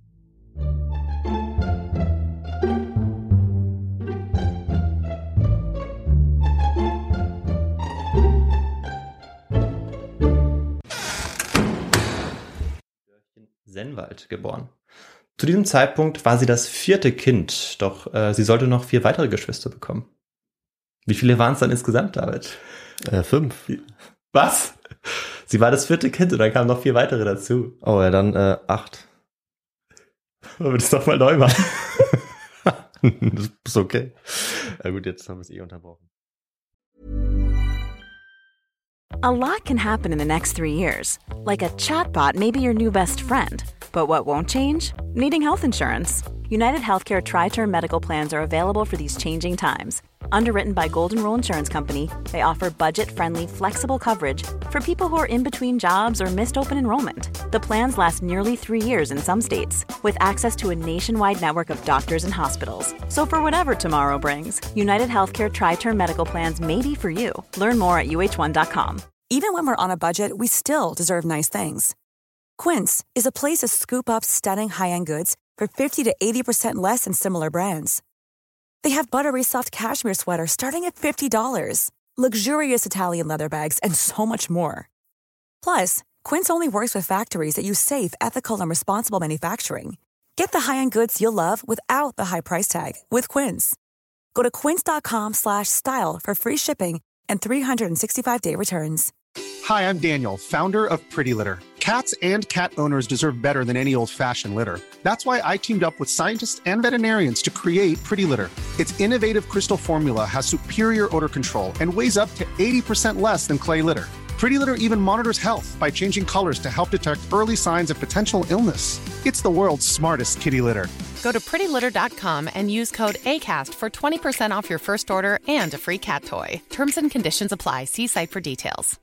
Sennwald geboren. Zu diesem Zeitpunkt war sie das vierte Kind, doch äh, sie sollte noch vier weitere Geschwister bekommen. Wie viele waren es dann insgesamt, David? Äh, fünf. Was? Sie war das vierte Kind und dann kamen noch vier weitere dazu. Oh ja, dann äh, acht. Wollen wir das doch mal neu machen? Das ist okay. Ja gut, jetzt haben wir es eh unterbrochen. A lot can happen in the next three years. Like a chatbot may be your new best friend. But what won't change? Needing health insurance. United Healthcare Tri-Term Medical Plans are available for these changing times. Underwritten by Golden Rule Insurance Company, they offer budget-friendly, flexible coverage for people who are in between jobs or missed open enrollment. The plans last nearly three years in some states, with access to a nationwide network of doctors and hospitals. So for whatever tomorrow brings, United Healthcare Tri-Term Medical Plans may be for you. Learn more at U H one dot com. Even when we're on a budget, we still deserve nice things. Quince is a place to scoop up stunning high-end goods for fifty to eighty percent less than similar brands. They have buttery soft cashmere sweaters starting at fifty dollars, luxurious Italian leather bags, and so much more. Plus, Quince only works with factories that use safe, ethical, and responsible manufacturing. Get the high-end goods you'll love without the high price tag with Quince. Go to quince.com slash style for free shipping and three sixty-five day returns. Hi, I'm Daniel, founder of Pretty Litter. Cats and cat owners deserve better than any old-fashioned litter. That's why I teamed up with scientists and veterinarians to create Pretty Litter. Its innovative crystal formula has superior odor control and weighs up to eighty percent less than clay litter. Pretty Litter even monitors health by changing colors to help detect early signs of potential illness. It's the world's smartest kitty litter. Go to pretty litter dot com and use code ACAST for twenty percent off your first order and a free cat toy. Terms and conditions apply. See site for details.